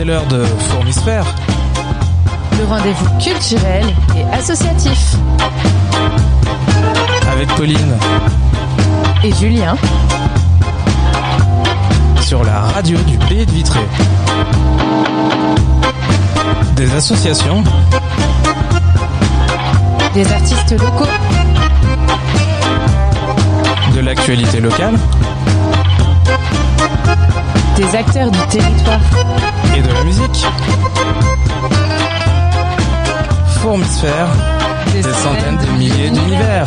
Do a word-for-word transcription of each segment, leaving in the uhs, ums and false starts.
c'est l'heure de Fourmisphère. Le rendez-vous culturel et associatif. Avec Pauline. Et Julien. Sur la radio du Pays de Vitré. Des associations. Des artistes locaux. De l'actualité locale. Des acteurs du territoire. Et de la musique. Fourmisphère, des, des centaines de milliers d'univers.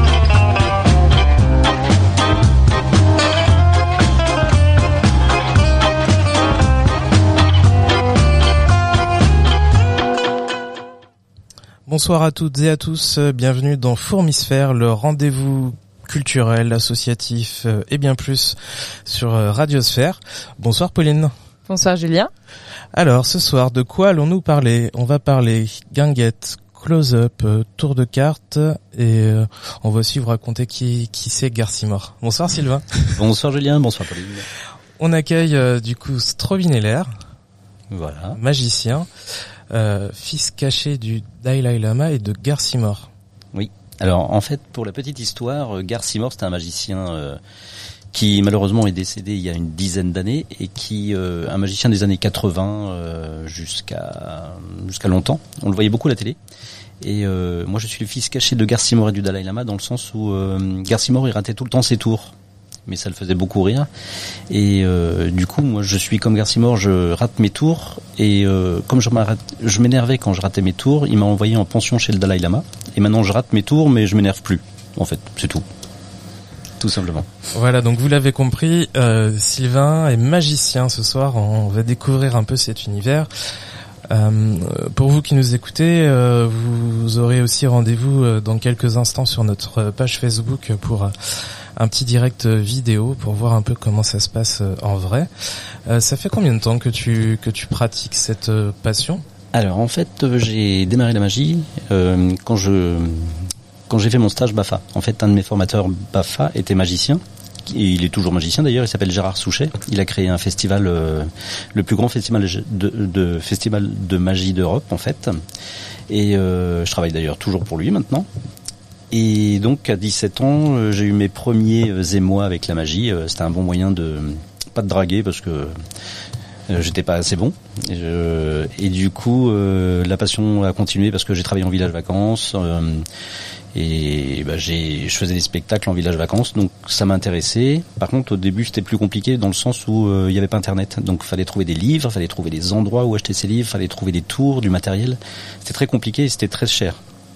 Bonsoir à toutes et à tous, bienvenue dans Fourmisphère, le rendez-vous culturel, associatif et bien plus sur Radiosphère. Bonsoir Pauline. Bonsoir Julien. Alors ce soir, de quoi allons-nous parler ? On va parler guinguette, close-up, tour de cartes et euh, on va aussi vous raconter qui, qui c'est Garcimore. Bonsoir Sylvain. Bonsoir Julien, bonsoir Pauline. On accueille euh, du coup Strobineller, voilà, magicien, euh, fils caché du Dalai Lama et de Garcimore. Oui, alors en fait pour la petite histoire, Garcimore c'était un magicien... Euh, qui malheureusement est décédé il y a une dizaine d'années et qui euh, un magicien des années quatre-vingts euh, jusqu'à jusqu'à longtemps. On le voyait beaucoup à la télé. Et euh, moi je suis le fils caché de Garcimore et du Dalai Lama dans le sens où euh, Garcimore il ratait tout le temps ses tours, mais ça le faisait beaucoup rire. Et euh, du coup moi je suis comme Garcimore, je rate mes tours et euh, comme je, je m'énervais quand je ratais mes tours, il m'a envoyé en pension chez le Dalai Lama. Et maintenant je rate mes tours mais je m'énerve plus. En fait c'est tout. Tout simplement. Voilà, donc vous l'avez compris, euh, Sylvain est magicien ce soir, on va découvrir un peu cet univers. Euh, pour vous qui nous écoutez, euh, vous aurez aussi rendez-vous euh, dans quelques instants sur notre page Facebook pour euh, un petit direct vidéo pour voir un peu comment ça se passe euh, en vrai. Euh, ça fait combien de temps que tu que tu pratiques cette euh, passion ? Alors en fait, euh, j'ai démarré la magie euh, quand je Quand j'ai fait mon stage B A F A. En fait, un de mes formateurs B A F A était magicien. Il est toujours magicien d'ailleurs, il s'appelle Gérard Souchet. Il a créé un festival, euh, le plus grand festival de, de, festival de magie d'Europe en fait. Et euh, je travaille d'ailleurs toujours pour lui maintenant. Et donc à dix-sept ans, euh, j'ai eu mes premiers émois avec la magie. Euh, c'était un bon moyen de, pas de draguer parce que euh, j'étais pas assez bon. Et, je, et du coup, euh, la passion a continué parce que j'ai travaillé en village vacances. Euh, Et bah, j'ai, je faisais des spectacles en village vacances, donc ça m'intéressait. Par contre, au début, c'était plus compliqué dans le sens où il euh, n'y avait pas Internet. Donc, il fallait trouver des livres, il fallait trouver des endroits où acheter ces livres, il fallait trouver des tours, du matériel. C'était très compliqué et c'était très cher.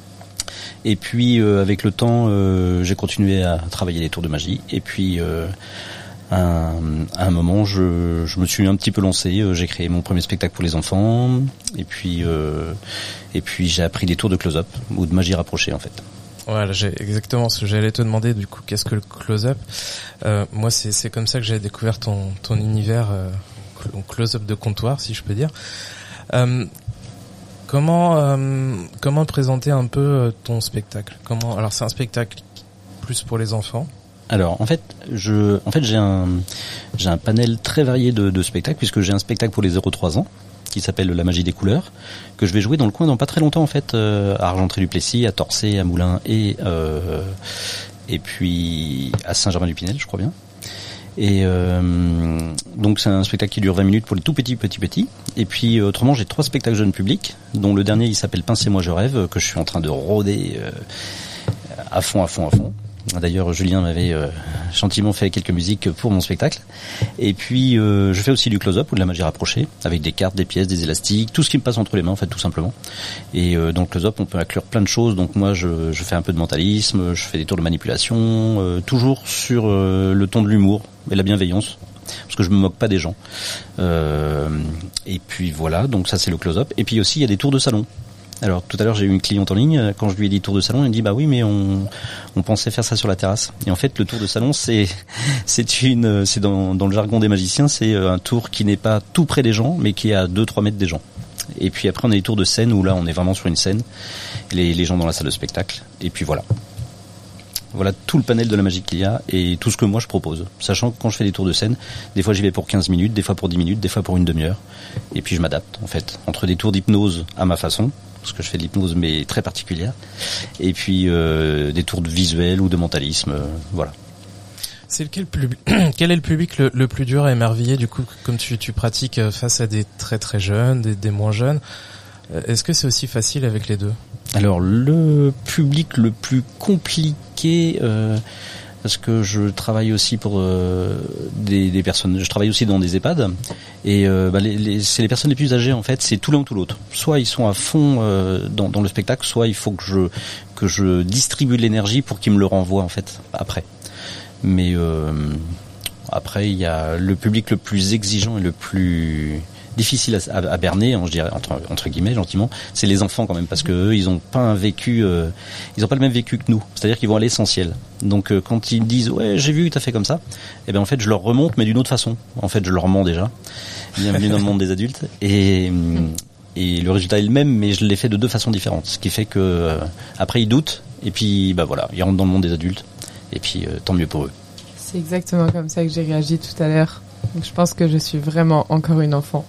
Et puis, euh, avec le temps, euh, j'ai continué à travailler les tours de magie. Et puis, euh, à, un, à un moment, je, je me suis un petit peu lancé. J'ai créé mon premier spectacle pour les enfants. Et puis, euh, et puis j'ai appris des tours de close-up ou de magie rapprochée, en fait. Voilà, j'ai exactement ce que j'allais te demander du coup, qu'est-ce que le close-up ? euh, Moi, c'est c'est comme ça que j'ai découvert ton ton univers, euh, close-up de comptoir, si je peux dire. Euh, comment euh, comment présenter un peu ton spectacle ? Comment Alors, c'est un spectacle plus pour les enfants. Alors en fait, je en fait j'ai un j'ai un panel très varié de, de spectacles puisque j'ai un spectacle pour les zéro trois ans. Qui s'appelle La Magie des couleurs, que je vais jouer dans le coin dans pas très longtemps en fait, euh, à Argentré-du-Plessis, à Torcé, à Moulins et euh, et puis à Saint-Germain-du-Pinel, je crois bien. Et euh, donc c'est un spectacle qui dure vingt minutes pour les tout petits petits petits. Et puis autrement j'ai trois spectacles jeunes publics, dont le dernier il s'appelle Pincez-moi je rêve, que je suis en train de rôder euh, à fond à fond à fond. D'ailleurs, Julien m'avait euh, gentiment fait quelques musiques pour mon spectacle. Et puis, euh, je fais aussi du close-up ou de la magie rapprochée, avec des cartes, des pièces, des élastiques, tout ce qui me passe entre les mains, en fait, tout simplement. Et euh, dans le close-up, on peut inclure plein de choses. Donc moi, je, je fais un peu de mentalisme, je fais des tours de manipulation, euh, toujours sur euh, le ton de l'humour et la bienveillance, parce que je me moque pas des gens. Euh, et puis voilà, donc ça c'est le close-up. Et puis aussi, il y a des tours de salon. Alors tout à l'heure j'ai eu une cliente en ligne, quand je lui ai dit tour de salon, elle me dit bah oui mais on on pensait faire ça sur la terrasse. Et en fait le tour de salon c'est c'est une c'est dans dans le jargon des magiciens, c'est un tour qui n'est pas tout près des gens mais qui est à deux trois mètres des gens. Et puis après on a les tours de scène où là on est vraiment sur une scène, les les gens dans la salle de spectacle et puis voilà. Voilà tout le panel de la magie qu'il y a et tout ce que moi je propose. Sachant que quand je fais des tours de scène, des fois j'y vais pour quinze minutes, des fois pour dix minutes, des fois pour une demi-heure. Et puis je m'adapte en fait. Entre des tours d'hypnose à ma façon, parce que je fais de l'hypnose mais très particulière, et puis euh, des tours de visuel ou de mentalisme, euh, voilà. C'est lequel plus, quel est le public le, le plus dur à émerveiller du coup, comme tu, tu pratiques face à des très très jeunes, des, des moins jeunes? Est-ce que c'est aussi facile avec les deux? Alors le public le plus compliqué, euh, parce que je travaille aussi pour euh, des, des personnes, je travaille aussi dans des EHPAD et euh, bah, les, les, c'est les personnes les plus âgées en fait, c'est tout l'un ou tout l'autre. Soit ils sont à fond euh, dans, dans le spectacle, soit il faut que je que je distribue de l'énergie pour qu'ils me le renvoient en fait après. Mais euh, après il y a le public le plus exigeant et le plus difficile à, à, à berner, je dirais entre, entre guillemets gentiment, c'est les enfants quand même, parce que eux, ils ont pas un vécu, euh, ils ont pas le même vécu que nous. C'est-à-dire qu'ils vont à l'essentiel. Donc euh, quand ils disent ouais j'ai vu t'as fait comme ça, et ben en fait je leur remonte mais d'une autre façon. En fait je leur mens déjà. Bienvenue dans le monde des adultes et et le résultat est le même, mais je l'ai fait de deux façons différentes. Ce qui fait que euh, après ils doutent et puis bah voilà ils rentrent dans le monde des adultes et puis euh, tant mieux pour eux. C'est exactement comme ça que j'ai réagi tout à l'heure. Donc je pense que je suis vraiment encore une enfant.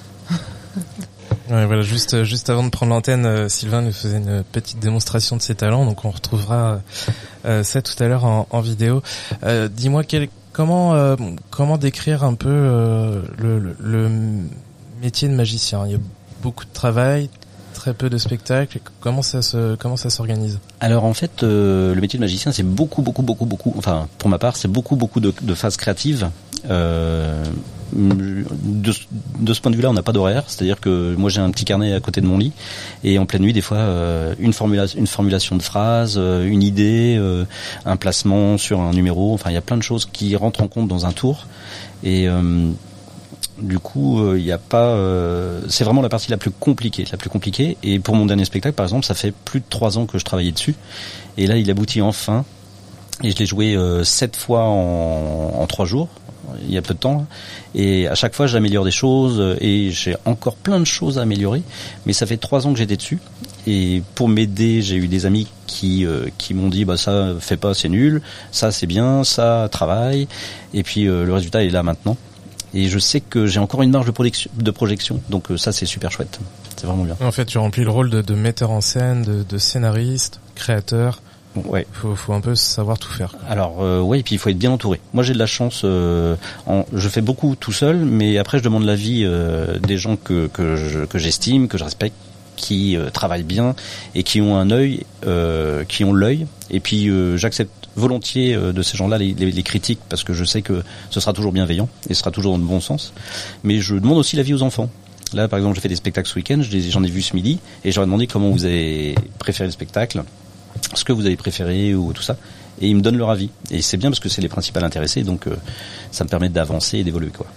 Ouais, voilà, juste juste avant de prendre l'antenne, euh, Sylvain nous faisait une petite démonstration de ses talents, donc on retrouvera euh, ça tout à l'heure en, en vidéo. Euh, dis-moi quel, comment euh, comment décrire un peu euh, le, le, le métier de magicien. Il y a beaucoup de travail, très peu de spectacles. Comment ça se comment ça s'organise? Alors en fait, euh, le métier de magicien, c'est beaucoup beaucoup beaucoup beaucoup. Enfin, pour ma part, c'est beaucoup beaucoup de, de phases créatives. Euh, de, de ce point de vue-là, on n'a pas d'horaire, c'est-à-dire que moi j'ai un petit carnet à côté de mon lit et en pleine nuit, des fois, euh, une formulation, une formulation de phrase, euh, une idée, euh, un placement sur un numéro. Enfin, il y a plein de choses qui rentrent en compte dans un tour et euh, du coup, il euh, n'y a pas. Euh, c'est vraiment la partie la plus compliquée, la plus compliquée. Et pour mon dernier spectacle, par exemple, ça fait plus de trois ans que je travaillais dessus et là, il aboutit enfin. Et je l'ai joué euh, sept fois en, en trois jours. Il y a peu de temps, et à chaque fois j'améliore des choses et j'ai encore plein de choses à améliorer, mais ça fait trois ans que j'étais dessus et pour m'aider j'ai eu des amis qui euh, qui m'ont dit bah ça fais pas, c'est nul, ça c'est bien, ça travaille, et puis euh, le résultat est là maintenant et je sais que j'ai encore une marge de projection, de projection donc euh, ça c'est super chouette, c'est vraiment bien. En fait tu remplis le rôle de, de metteur en scène, de, de scénariste, créateur. Ouais. Faut, faut un peu savoir tout faire. Alors euh, ouais, et puis il faut être bien entouré. Moi j'ai de la chance, euh, en, je fais beaucoup tout seul, mais après je demande l'avis euh, des gens que que, je, que j'estime, que je respecte, qui euh, travaillent bien et qui ont un œil, euh, qui ont l'œil. Et puis euh, j'accepte volontiers euh, de ces gens-là les, les, les critiques parce que je sais que ce sera toujours bienveillant et ce sera toujours dans le bon sens. Mais je demande aussi l'avis aux enfants. Là par exemple j'ai fait des spectacles ce week-end, j'en ai vu ce midi et j'aurais demandé comment vous avez préféré le spectacle, ce que vous avez préféré ou tout ça, et ils me donnent leur avis et c'est bien parce que c'est les principaux intéressés, donc euh, ça me permet d'avancer et d'évoluer quoi.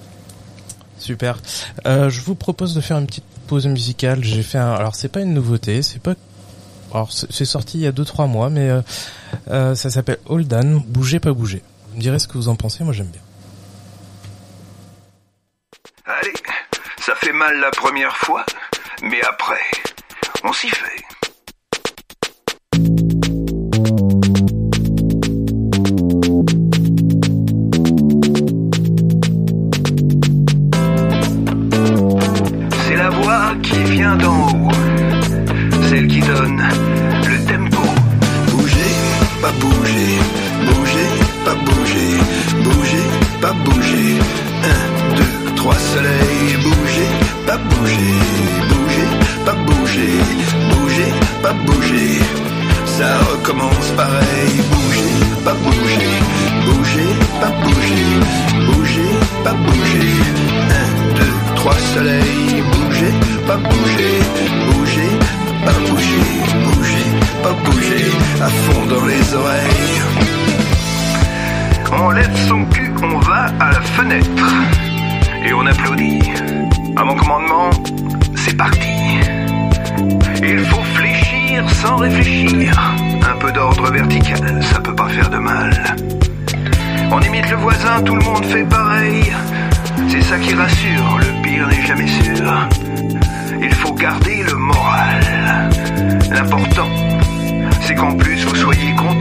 Super. Euh, je vous propose de faire une petite pause musicale. J'ai fait un, alors c'est pas une nouveauté, c'est pas, alors c'est, c'est sorti il y a deux trois mois, mais euh, euh, ça s'appelle Hold On, Bougez pas bouger. Vous me direz ce que vous en pensez, moi j'aime bien. Allez, ça fait mal la première fois, mais après, on s'y fait. C'est la voix qui vient d'en haut, celle qui donne le tempo. Bougez, pas bouger, bougez, pas bouger, bougez, pas bouger. Un, deux, trois soleils, bougez, pas bouger, bougez, pas bouger, bougez, pas bouger. Ça recommence pareil, bougez, pas bouger, bougez, pas bouger, bougez, pas bouger. Un, deux, trois soleils, bougez, pas bouger, bougez, pas bouger, bougez, pas bouger, à fond dans les oreilles. On lève son cul, on va à la fenêtre et on applaudit. À mon commandement, c'est parti. Il faut fléchir sans réfléchir. Un peu d'ordre vertical, ça peut pas faire de mal. On imite le voisin, tout le monde fait pareil. C'est ça qui rassure, le pire n'est jamais sûr. Il faut garder le moral. L'important, c'est qu'en plus vous soyez content.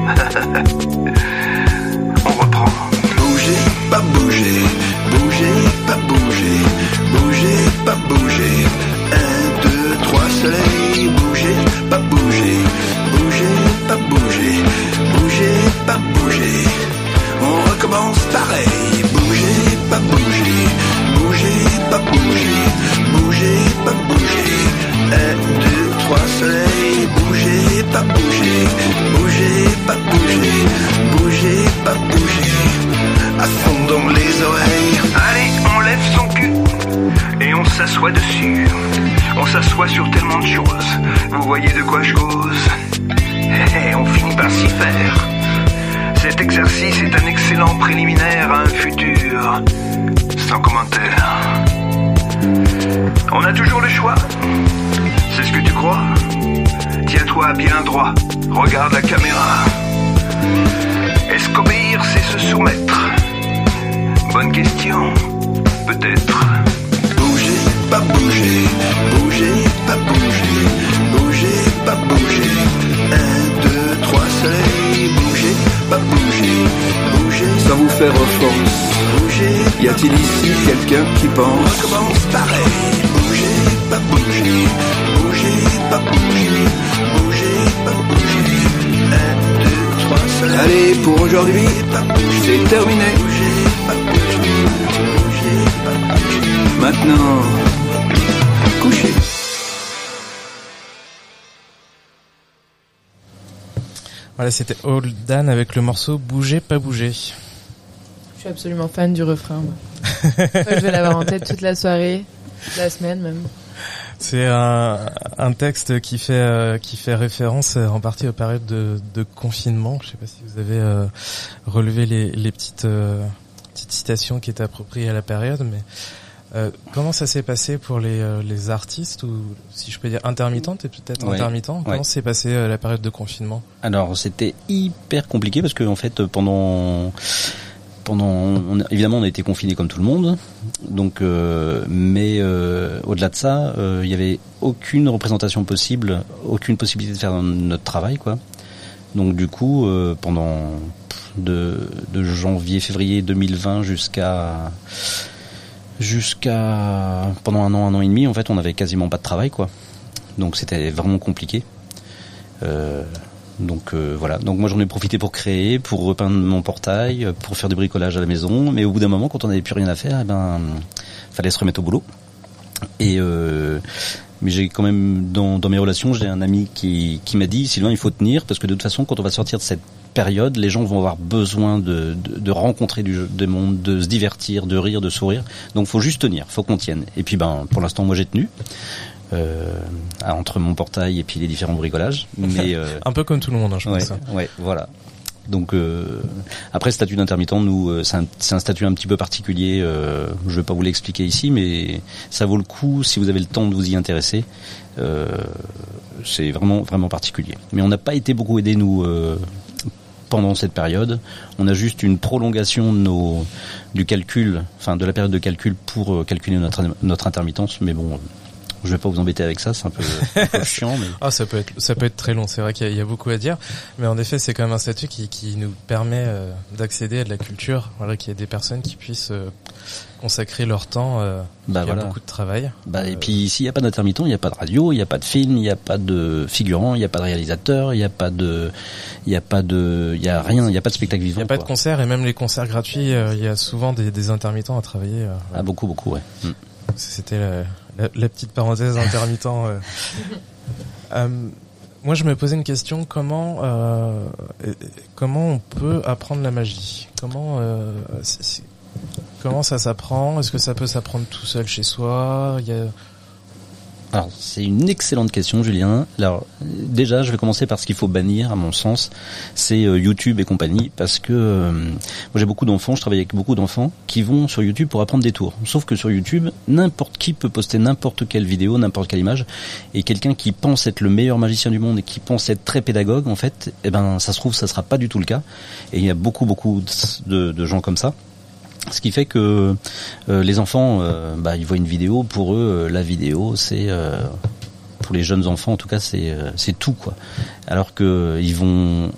On reprend. Bougez, pas bouger, bougez, pas bouger, bougez, pas bouger. Un, deux, trois, soleil, bougez, pas bouger, bougez, pas bouger, bougez, pas bouger. On recommence pareil, bougez, pas bouger, bougez, pas bouger, bougez, pas bouger. Un, deux, trois, soleil, bougez, pas bouger, bougez, pas bouger, bougez, pas bouger. À fond dans les oreilles. Allez, on lève son cul et on s'assoit dessus. On s'assoit sur tellement de choses. Vous voyez de quoi je cause. Et on finit par s'y faire. Cet exercice est un excellent préliminaire à un futur sans commentaire. On a toujours le choix. C'est ce que tu crois? Tiens-toi bien droit. Regarde la caméra. Est-ce qu'obéir, c'est se soumettre? Bonne question. Peut-être. Bougez, pas bouger. Bougez, pas bouger. Bougez, pas bouger. Un, deux, trois, soleil. Bougez, pas bouger. Bougez. Sans vous faire offense. Bougez. Y a-t-il ici quelqu'un qui pense? Recommence pareil. Bougez, pas bouger. Bougez, pas bouger. Bougez, pas bouger. Un, deux, trois, soleil. Allez, pour aujourd'hui, c'est terminé. Bougez, pas bouger. Bougez, pas bouger. Maintenant, couchez. Voilà, c'était Old Dan avec le morceau Bouger, pas bouger. Je suis absolument fan du refrain. Moi. Je crois que je vais l'avoir en tête toute la soirée, toute la semaine même. C'est un, un texte qui fait euh, qui fait référence euh, en partie aux périodes de, de confinement. Je sais pas si vous avez euh, relevé les, les petites euh, petites citations qui étaient appropriées à la période, mais euh, comment ça s'est passé pour les euh, les artistes, ou si je peux dire intermittentes et peut-être Ouais. intermittents, comment Ouais. s'est passé euh, la période de confinement? Alors c'était hyper compliqué parce que en fait pendant pendant on, évidemment on a été confinés comme tout le monde, donc euh, mais euh, au-delà de ça euh, il y avait aucune représentation possible, aucune possibilité de faire notre travail quoi. Donc du coup euh, pendant de, de janvier février deux mille vingt jusqu'à jusqu'à pendant un an un an et demi en fait on avait quasiment pas de travail quoi. Donc c'était vraiment compliqué. Euh, donc euh, voilà, donc moi j'en ai profité pour créer, pour repeindre mon portail, pour faire du bricolage à la maison, mais au bout d'un moment quand on n'avait plus rien à faire, eh ben fallait se remettre au boulot. Et euh, mais j'ai quand même dans, dans mes relations, j'ai un ami qui qui m'a dit Sylvain, il faut tenir parce que de toute façon quand on va sortir de cette période, les gens vont avoir besoin de de, de rencontrer du jeu, des mondes, de se divertir, de rire, de sourire. Donc faut juste tenir, faut qu'on tienne. Et puis ben pour l'instant moi j'ai tenu. Euh, entre mon portail et puis les différents bricolages, mais euh, Un peu comme tout le monde, hein, je ouais, pense. ouais, voilà. Donc euh, après statut d'intermittent, nous euh, c'est un, c'est un statut un petit peu particulier. Euh, je vais pas vous l'expliquer ici, mais ça vaut le coup si vous avez le temps de vous y intéresser. Euh, c'est vraiment vraiment particulier. Mais on n'a pas été beaucoup aidés nous euh, pendant cette période. On a juste une prolongation de nos du calcul, enfin de la période de calcul pour euh, calculer notre notre intermittence. Mais bon. Je vais pas vous embêter avec ça, c'est un peu, un peu chiant, mais. Ah, ça peut être, ça peut être très long. C'est vrai qu'il y a, il y a beaucoup à dire, mais en effet, c'est quand même un statut qui, qui nous permet euh, d'accéder à de la culture. Voilà, qu'il y ait des personnes qui puissent euh, consacrer leur temps. Euh, Bah il y a voilà. beaucoup de travail. Bah Euh, et puis s'il y a pas d'intermittent, il y a pas de radio, il y a pas de film, il y a pas de figurant, il y a pas de réalisateur, il y a pas de, il y a pas de, il y a rien, il y a pas de spectacle Il vivant. n'y a pas quoi. de concerts, et même les concerts gratuits, euh, il y a souvent des, des intermittents à travailler. euh, Ah beaucoup beaucoup ouais. Mm. C'était la, la, la petite parenthèse intermittent. euh. Euh, moi, je me posais une question, comment euh, euh, comment on peut apprendre la magie? Comment euh, c'est- c'est- comment ça s'apprend? Est-ce que ça peut s'apprendre tout seul chez soi? Il y a... Alors c'est une excellente question, Julien. Alors déjà, je vais commencer par ce qu'il faut bannir, à mon sens, c'est euh, YouTube et compagnie, parce que euh, moi j'ai beaucoup d'enfants, je travaille avec beaucoup d'enfants qui vont sur YouTube pour apprendre des tours. Sauf que sur YouTube, n'importe qui peut poster n'importe quelle vidéo, n'importe quelle image, et quelqu'un qui pense être le meilleur magicien du monde et qui pense être très pédagogue, en fait, eh ben ça se trouve, ça sera pas du tout le cas. Et il y a beaucoup beaucoup de, de gens comme ça. Ce qui fait que euh, les enfants, euh, bah, ils voient une vidéo. Pour eux, euh, la vidéo, c'est euh, pour les jeunes enfants, en tout cas, c'est euh, c'est tout quoi. Alors que ils vont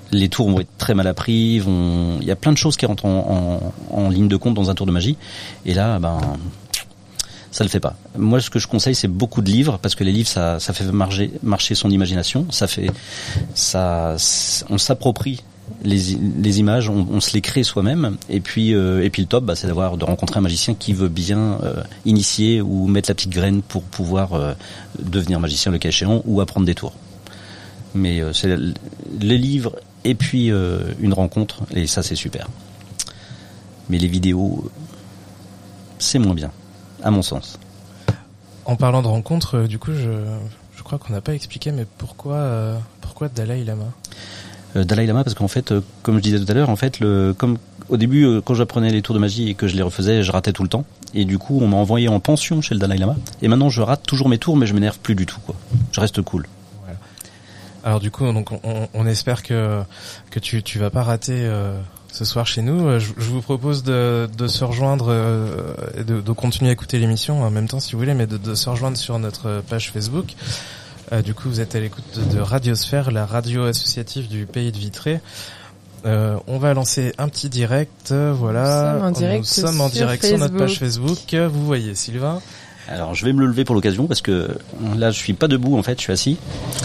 les tours vont être très mal appris, vont, il y a plein de choses qui rentrent en, en, en ligne de compte dans un tour de magie. Et là, ben, ça le fait pas. Moi, ce que je conseille, c'est beaucoup de livres, parce que les livres, ça, ça fait marcher, marcher son imagination. Ça fait, ça, on s'approprie les, les images, on, on se les crée soi-même. Et puis, euh, et puis le top, bah, c'est d'avoir, de rencontrer un magicien qui veut bien euh, initier ou mettre la petite graine pour pouvoir euh, devenir magicien le cas échéant ou apprendre des tours. Mais euh, c'est les livres et puis euh, une rencontre, et ça c'est super. Mais les vidéos, c'est moins bien, à mon sens. En parlant de rencontres, euh, du coup, je, je crois qu'on n'a pas expliqué, mais pourquoi, euh, pourquoi Dalai Lama euh, Dalai Lama, parce qu'en fait, euh, comme je disais tout à l'heure, en fait, le, comme au début, euh, quand j'apprenais les tours de magie et que je les refaisais, je ratais tout le temps. Et du coup, on m'a envoyé en pension chez le Dalai Lama. Et maintenant, je rate toujours mes tours, mais je m'énerve plus du tout, quoi. Je reste cool. Alors du coup, donc on, on espère que que tu tu vas pas rater euh, ce soir chez nous. Je, je vous propose de de se rejoindre euh, et de, de continuer à écouter l'émission en même temps si vous voulez, mais de, de se rejoindre sur notre page Facebook. Euh, du coup, vous êtes à l'écoute de, de Radiosphère, la radio associative du Pays de Vitré. Euh, on va lancer un petit direct, voilà. Nous sommes en direct, Nous sommes en sur, direct Facebook. sur notre page Facebook. Vous voyez Sylvain. Alors, je vais me le lever pour l'occasion parce que là, je suis pas debout en fait, je suis assis.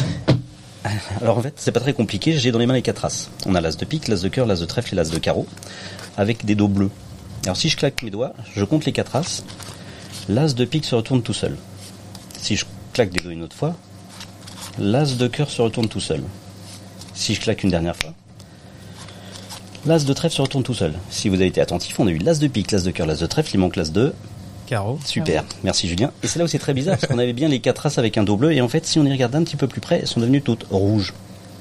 Alors en fait, c'est pas très compliqué, j'ai dans les mains les quatre as. On a l'as de pique, l'as de cœur, l'as de trèfle et l'as de carreau, avec des dos bleus. Alors si je claque mes doigts, je compte les quatre as, l'as de pique se retourne tout seul. Si je claque des doigts une autre fois, l'as de cœur se retourne tout seul. Si je claque une dernière fois, l'as de trèfle se retourne tout seul. Si vous avez été attentif, on a eu l'as de pique, l'as de cœur, l'as de trèfle, il manque l'as de... Carreau. Super, merci Julien. Et c'est là où c'est très bizarre, parce qu'on avait bien les quatre as avec un dos bleu, et en fait, si on y regarde un petit peu plus près, elles sont devenues toutes rouges.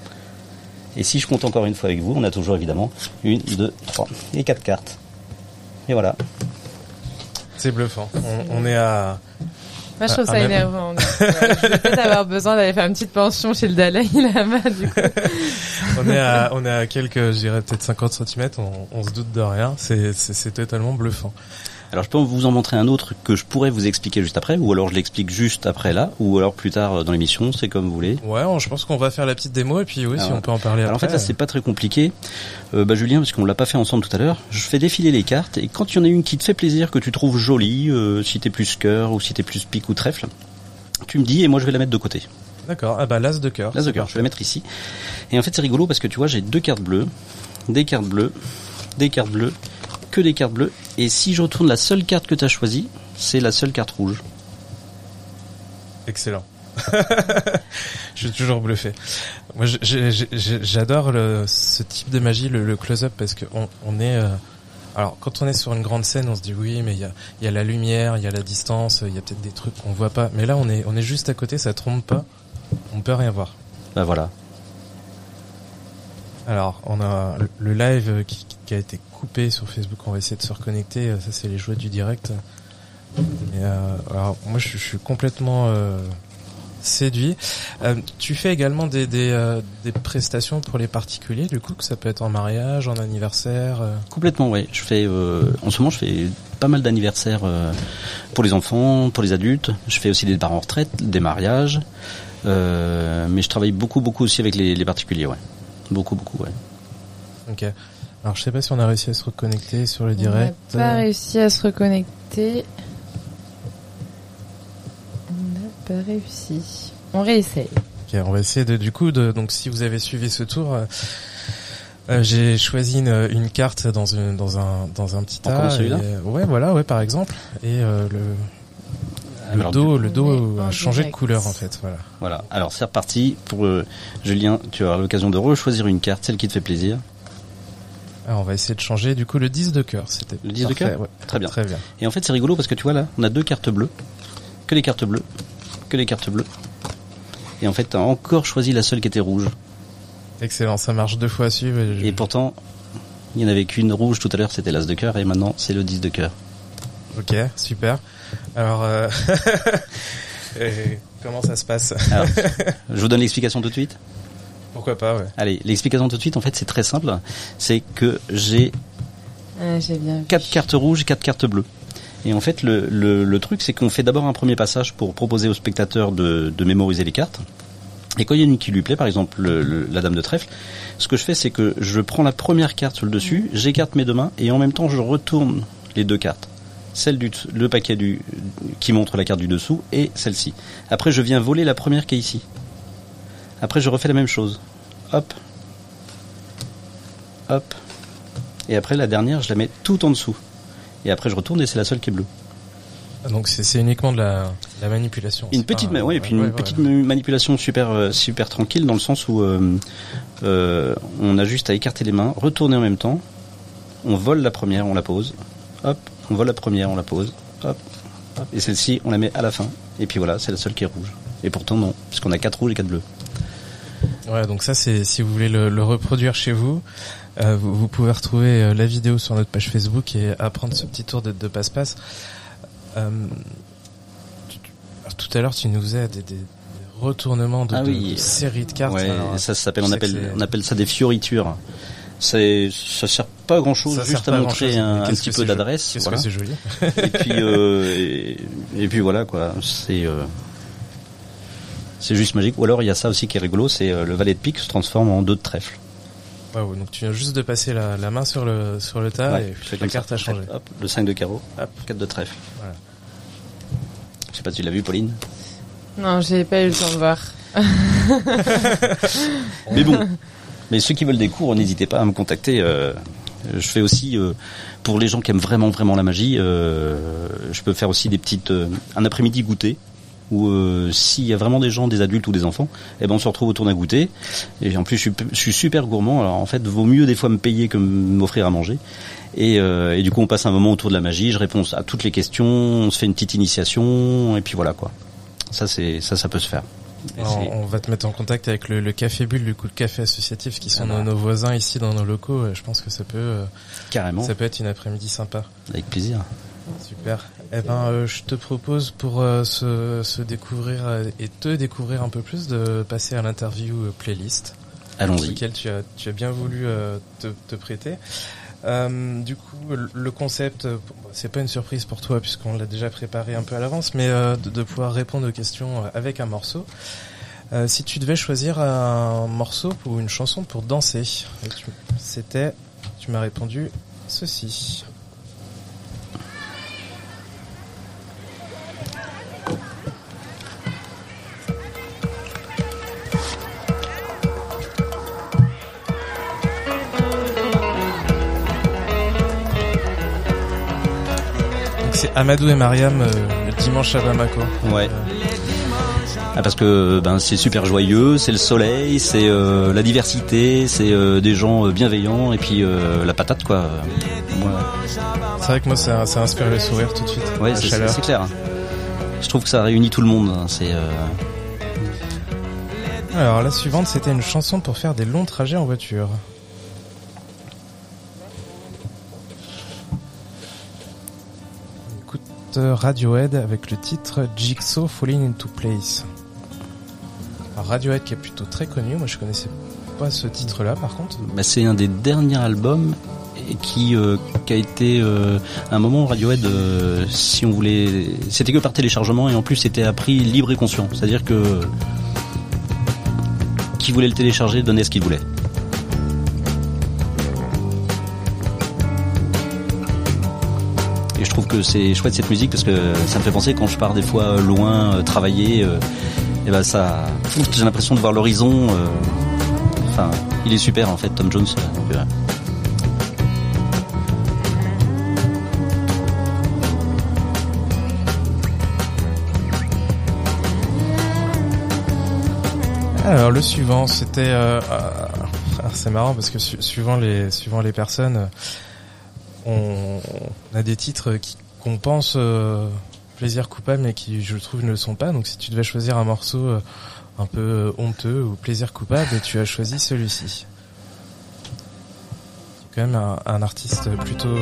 Et si je compte encore une fois avec vous, on a toujours évidemment une, deux, trois et quatre cartes. Et voilà. C'est bluffant. On, on est à... Moi, je trouve Ah, ça ah, énervant. Donc, euh, je vais peut-être avoir besoin d'aller faire une petite pension chez le Dalai Lama, du coup. on est à, on est à quelques, je dirais peut-être cinquante centimètres, on, on se doute de rien. C'est, c'est, c'est totalement bluffant. Alors je peux vous en montrer un autre que je pourrais vous expliquer juste après, ou alors je l'explique juste après là, ou alors plus tard dans l'émission, c'est comme vous voulez. Ouais, on, je pense qu'on va faire la petite démo et puis oui, alors, si on peut en parler alors après. Alors en fait là c'est pas très compliqué, euh, bah Julien, parce qu'on l'a pas fait ensemble tout à l'heure, je fais défiler les cartes et quand il y en a une qui te fait plaisir, que tu trouves jolie, euh, si t'es plus cœur ou si t'es plus pique ou trèfle, tu me dis et moi je vais la mettre de côté. D'accord, ah bah l'as de cœur. L'as de cœur, je vais la mettre ici. Et en fait c'est rigolo parce que tu vois j'ai deux cartes bleues, des cartes bleues, des cartes bleues, que des cartes bleues, et si je retourne la seule carte que tu as choisie, c'est la seule carte rouge. Excellent. Je suis toujours bluffé. Moi, j'ai, j'ai, j'adore le, ce type de magie, le, le close-up, parce que on, on est. Euh, alors, quand on est sur une grande scène, on se dit oui, mais il y a, il y a la lumière, il y a la distance, il y a peut-être des trucs qu'on voit pas. Mais là, on est, on est juste à côté, ça trompe pas, on peut rien voir. Bah voilà. Alors, on a le live qui, qui a été coupé sur Facebook. On va essayer de se reconnecter. Ça, c'est les joies du direct. Mais, euh, alors, moi, je, je suis complètement euh, séduit. Euh, tu fais également des, des, euh, des prestations pour les particuliers, du coup, que ça peut être en mariage, en anniversaire. Euh... Complètement, oui. Je fais, euh, en ce moment, je fais pas mal d'anniversaires euh, pour les enfants, pour les adultes. Je fais aussi des départs en retraite, des mariages. Euh, mais je travaille beaucoup, beaucoup aussi avec les, les particuliers, ouais. Beaucoup, beaucoup, ouais. Ok. Alors, je sais pas si on a réussi à se reconnecter sur le direct. On n'a pas réussi à se reconnecter. On n'a pas réussi. On réessaye. Ok, on va essayer de, du coup, de, donc, si vous avez suivi ce tour, euh, euh, j'ai choisi une, une carte dans une, dans un, dans un petit tas. Encore celui-là ? Et, ouais, voilà, ouais, par exemple. Et, euh, le, Le Alors, dos, le dos a a changé direct. de couleur en fait, voilà. Voilà. Alors c'est reparti pour euh, Julien. Tu vas avoir l'occasion de rechoisir une carte, celle qui te fait plaisir. Alors on va essayer de changer. Du coup, le dix de cœur, c'était le dix de parfait, cœur. ouais. Très bien. Très bien. Et en fait, c'est rigolo parce que tu vois là, on a deux cartes bleues, que les cartes bleues, que les cartes bleues. Et en fait, t'as encore choisi la seule qui était rouge. Excellent, ça marche deux fois à suivre. Et, je... et pourtant, il y en avait qu'une rouge tout à l'heure, c'était l'as de cœur, et maintenant c'est le dix de cœur. Ok, super. Alors, euh... et comment ça se passe? Alors, je vous donne l'explication tout de suite. Pourquoi pas, ouais. Allez, l'explication tout de suite, en fait, c'est très simple. C'est que j'ai ah, j'ai bien quatre cartes rouges et quatre cartes bleues. Et en fait, le, le, le truc, c'est qu'on fait d'abord un premier passage pour proposer aux spectateurs de, de mémoriser les cartes. Et quand il y a une qui lui plaît, par exemple le, le, la dame de trèfle, ce que je fais, c'est que je prends la première carte sur le dessus, j'écarte mes deux mains et en même temps je retourne les deux cartes. Celle du le paquet du qui montre la carte du dessous et celle-ci. Après je viens voler la première qui est ici. Après je refais la même chose. Hop. Hop. Et après la dernière, je la mets tout en dessous. Et après je retourne et c'est la seule qui est bleue. Donc c'est, c'est uniquement de la, la manipulation. Une petite, ma- ouais, et puis une ouais, petite ouais. manipulation super euh, super tranquille dans le sens où euh, euh, on a juste à écarter les mains, retourner en même temps. On vole la première, on la pose. Hop, on vole la première, on la pose. Hop, hop. Et celle-ci, on la met à la fin. Et puis voilà, c'est la seule qui est rouge. Et pourtant non, puisqu'on a quatre rouges et quatre bleus. Ouais, donc ça c'est si vous voulez le, le reproduire chez vous, euh, vous, vous pouvez retrouver euh, la vidéo sur notre page Facebook et apprendre ce petit tour de, de passe-passe. Euh, tu, tu, tout à l'heure, tu nous faisais des, des, des retournements de, Ah de, oui. de séries de cartes. Ouais, Alors, ça, ça s'appelle, je on sais que appelle, c'est- on appelle ça des fioritures. C'est, ça sert pas à grand chose, ça juste sert à pas montrer grand-chose, un, mais un qu'est-ce petit que peu c'est d'adresse. joli. Qu'est-ce Voilà. que c'est joli. Et puis, euh, et, et puis voilà quoi. C'est, euh, c'est juste magique. Ou alors il y a ça aussi qui est rigolo, c'est euh, le valet de pique se transforme en deux de trèfle. Ouais, ouais, donc tu viens juste de passer la, la main sur le sur le tas Ouais, et je fais la comme carte ça. a changé. Hop, le cinq de carreau, Hop. quatre de trèfle. Voilà. Je sais pas si tu l'as vu, Pauline. Non, j'ai pas eu le temps de voir. Mais bon. Mais ceux qui veulent des cours, n'hésitez pas à me contacter. Euh, je fais aussi euh, pour les gens qui aiment vraiment vraiment la magie. Euh, je peux faire aussi des petites euh, un après-midi goûter. Où euh, s'il y a vraiment des gens, des adultes ou des enfants, eh ben on se retrouve autour d'un goûter. Et en plus, je suis, je suis super gourmand. Alors en fait, vaut mieux des fois me payer que m'offrir à manger. Et, euh, et du coup, on passe un moment autour de la magie. Je réponds à toutes les questions. On se fait une petite initiation. Et puis voilà quoi. Ça, c'est ça, ça peut se faire. Et Alors, c'est- on va te mettre en contact avec le, le Café Bulle, du coup le café associatif qui sont Ah bah. nos, nos voisins ici dans nos locaux. Je pense que ça peut euh, Carrément. ça peut être une après-midi sympa. Avec plaisir. Super. Eh ben, euh, je te propose pour euh, se, se découvrir euh, et te découvrir un peu plus de passer à l'interview euh, playlist, Allons-y. auquel tu as tu as bien voulu euh, te, te prêter. Euh, du coup, le- le concept, euh, bon, c'est pas une surprise pour toi puisqu'on l'a déjà préparé un peu à l'avance, mais euh, de, de pouvoir répondre aux questions euh, avec un morceau. Euh, si tu devais choisir un morceau ou une chanson pour danser, et tu- c'était, tu m'as répondu ceci. Donc c'est Amadou et Mariam, euh, le dimanche à Bamako. Ouais. Euh, Ah, parce que ben c'est super joyeux, c'est le soleil, c'est euh, la diversité, c'est euh, des gens euh, bienveillants et puis euh, la patate quoi. Moi, c'est vrai que moi ça, ça inspire le sourire tout de suite. ouais, la c'est, c'est, chaleur. c'est clair. Je trouve que ça réunit tout le monde. hein. C'est euh, Alors la suivante, c'était une chanson pour faire des longs trajets en voiture. On écoute euh, Radiohead avec le titre Jigsaw Falling into Place. Alors Radiohead qui est plutôt très connu, moi je connaissais pas ce titre-là par contre. bah, c'est un des derniers albums et qui euh, qui a été euh, à un moment Radiohead euh, si on voulait c'était que par téléchargement et en plus c'était à prix libre et conscient, c'est-à-dire que qui voulait le télécharger donnait ce qu'il voulait. Et je trouve que c'est chouette cette musique parce que ça me fait penser quand je pars des fois loin euh, travailler euh, et ben ça j'ai l'impression de voir l'horizon euh, enfin il est super en fait Tom Jones euh, donc, euh, Alors le suivant, c'était euh, euh, alors, c'est marrant parce que su- suivant les suivant les personnes, euh, on, on a des titres qui qu'on pense euh, plaisir coupable mais qui je trouve ne le sont pas. Donc si tu devais choisir un morceau euh, un peu euh, honteux ou plaisir coupable, tu as choisi celui-ci. C'est quand même un, un artiste plutôt euh,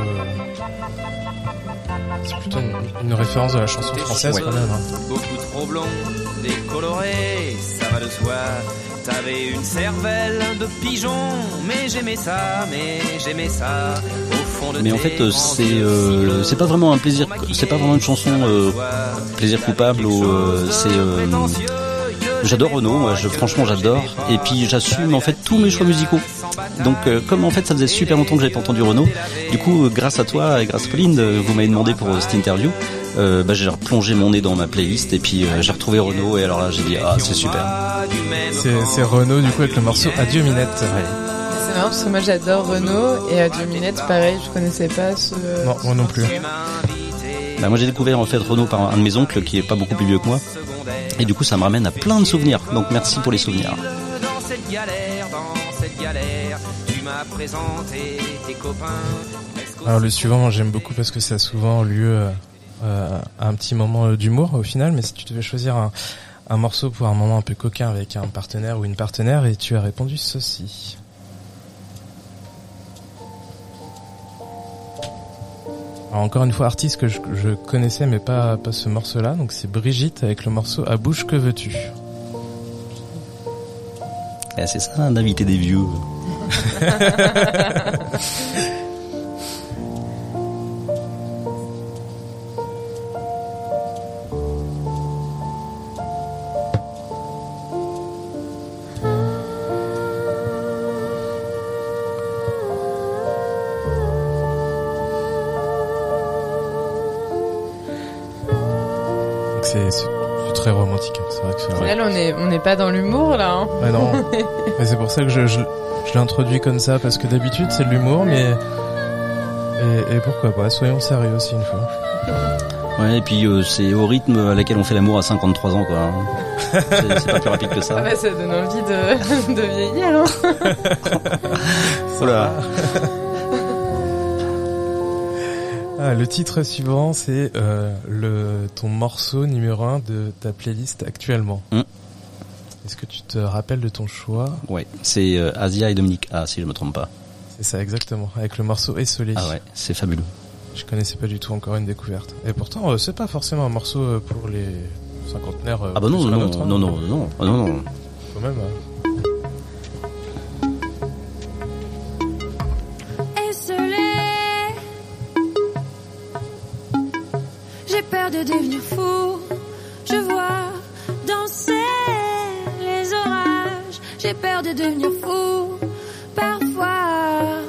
c'est plutôt une, une référence de la chanson française Ouais. quand même. Hein. Beaucoup trop blond, décoloré, ça va de soi. T'avais une cervelle de pigeon, mais j'aimais ça, mais j'aimais ça. Au fond de mais en tes fait euh, grands c'est yeux euh, cibleux, c'est pas vraiment un plaisir c'est pas vraiment une chanson euh, plaisir coupable ou euh, c'est euh, J'adore Renaud, moi, je, franchement j'adore. Et puis j'assume en fait tous mes choix musicaux. Donc euh, comme en fait ça faisait super longtemps que j'avais pas entendu Renaud, du coup euh, grâce à toi et grâce à Pauline, euh, vous m'avez demandé pour euh, cette interview, euh, bah, j'ai replongé mon nez dans ma playlist et puis euh, j'ai retrouvé Renaud et alors là j'ai dit ah c'est super. C'est, c'est Renaud du coup avec le morceau Adieu Minette. Ouais. C'est marrant parce que moi j'adore Renaud et Adieu Minette, pareil, je connaissais pas ce... Non, moi non plus. Bah, moi j'ai découvert en fait Renaud par un de mes oncles qui est pas beaucoup plus vieux que moi. Et du coup ça me ramène à plein de souvenirs. Donc merci pour les souvenirs. Dans cette galère, dans cette galère, tu m'as présenté tes copains. Alors le suivant, moi, j'aime beaucoup parce que ça a souvent lieu euh, à un petit moment d'humour au final. Mais si tu devais choisir un, un morceau pour un moment un peu coquin avec un partenaire ou une partenaire, et tu as répondu ceci. Alors encore une fois, artiste que je, je connaissais mais pas, pas ce morceau-là. Donc c'est Brigitte avec le morceau À bouche que veux-tu. Eh, c'est ça d'inviter des vieux. C'est, c'est, c'est très romantique, hein. C'est vrai que c'est vrai. Là, on est, on n'est pas dans l'humour, là, hein. Ouais, non. Mais c'est pour ça que je, je, je l'ai introduit comme ça, parce que d'habitude, c'est de l'humour, mais, et, et pourquoi pas, soyons sérieux aussi une fois. Ouais, et puis, euh, c'est au rythme à laquelle on fait l'amour à cinquante-trois ans, quoi. C'est, c'est pas plus rapide que ça. Ah bah, ça donne envie de, de vieillir, hein. Voilà. Ah, le titre suivant, c'est euh, le ton morceau numéro un de ta playlist actuellement. Mm. Est-ce que tu te rappelles de ton choix? Ouais, c'est euh, Asia et Dominique A, si je me trompe pas. C'est ça, exactement, avec le morceau Essolé. Ah ouais, c'est fabuleux. Je connaissais pas du tout, encore une découverte. Et pourtant, euh, c'est pas forcément un morceau pour les cinquantenaires. Euh, ah bah non, non, autre, non, hein. non, non, non, non, non. Quand même. Hein. De devenir fou, je vois danser les orages. J'ai peur de devenir fou, parfois.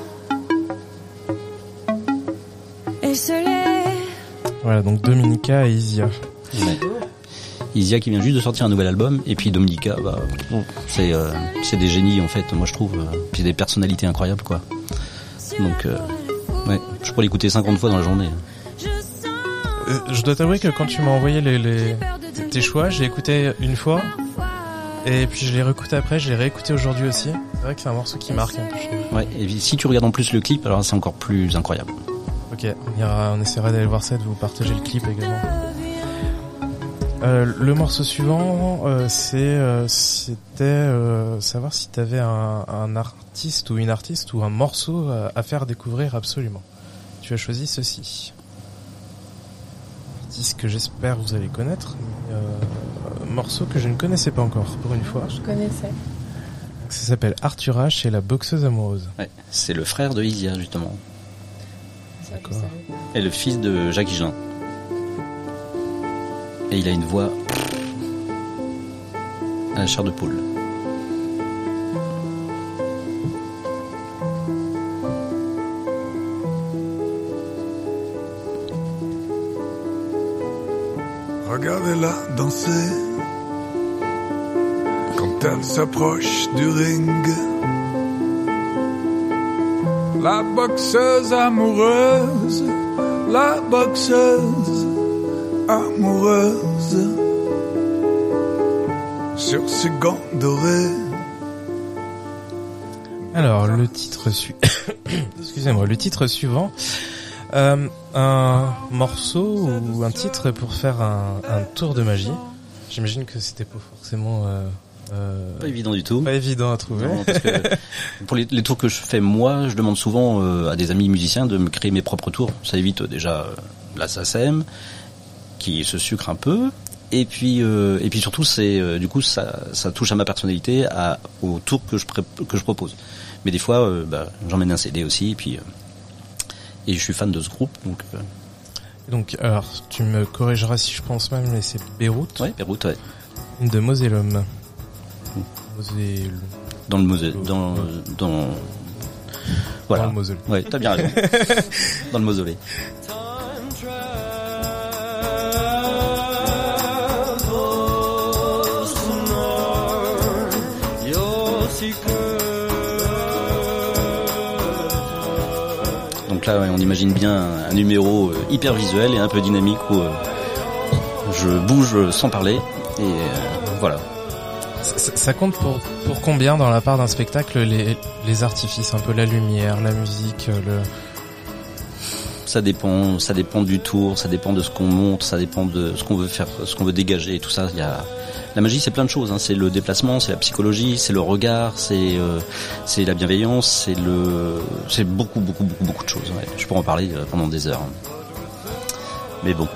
Esselé. Voilà, donc Dominica et Isia. Ouais. Isia qui vient juste de sortir un nouvel album, et puis Dominica, bah, c'est euh, c'est des génies en fait, moi je trouve, euh, puis des personnalités incroyables quoi. Donc, euh, ouais, je pourrais l'écouter cinquante fois dans la journée. Je dois t'avouer que quand tu m'as envoyé les, les tes choix, j'ai écouté une fois et puis je l'ai réécouté après, je l'ai réécouté aujourd'hui aussi. C'est vrai que c'est un morceau qui marque un peu, je trouve. Ouais, et si tu regardes en plus le clip, alors c'est encore plus incroyable. Ok, on ira, on essaiera d'aller voir ça et de vous partager le clip également. Euh, le morceau suivant, euh, c'est euh, c'était euh, savoir si t'avais un, un artiste ou une artiste ou un morceau à, à faire découvrir absolument. Tu as choisi ceci. Que j'espère vous allez connaître, mais, euh, morceau que je ne connaissais pas encore pour une fois. Je connaissais. Ça s'appelle Arthur H et la boxeuse amoureuse. Ouais, c'est le frère de Isia justement. D'accord. Et le fils de Jacques Higelin. Et il a une voix à la chair de poule. Regardez-la danser quand elle s'approche du ring. La boxeuse amoureuse, la boxeuse amoureuse sur ses gants dorés. Alors le titre su... excusez-moi, le titre suivant. Euh, un morceau ou un titre pour faire un, un tour de magie. J'imagine que c'était pas forcément euh, euh, pas évident du tout. Pas évident à trouver. Non, parce que pour les, les tours que je fais moi, je demande souvent euh, à des amis musiciens de me créer mes propres tours. Ça évite euh, déjà euh, la S A C E M qui se sucre un peu. Et puis euh, et puis surtout c'est euh, du coup ça ça touche à ma personnalité, à au tour que je pré- que je propose. Mais des fois euh, bah, j'emmène un C D aussi et puis euh, et je suis fan de ce groupe, donc... Euh... Donc, alors, tu me corrigeras si je pense mal, mais c'est Beyrouth. Ouais, Beyrouth, ouais. De Mosellum. Moselle. Dans le Moselle, dans, dans, voilà. Dans le Moselle. Ouais, t'as bien raison. Dans le mausolée. Donc là, ouais, on imagine bien un, un numéro hyper visuel et un peu dynamique où euh, je bouge sans parler et euh, voilà. Ça, ça compte pour pour combien dans la part d'un spectacle les les artifices, un peu la lumière, la musique, le Ça dépend, ça dépend du tour, ça dépend de ce qu'on montre, ça dépend de ce qu'on veut faire, ce qu'on veut dégager et tout ça. Il y a la magie, c'est plein de choses. Hein. C'est le déplacement, c'est la psychologie, c'est le regard, c'est euh, c'est la bienveillance, c'est le, c'est beaucoup, beaucoup, beaucoup, beaucoup de choses. Ouais. Je pourrais en parler pendant des heures. Mais bon.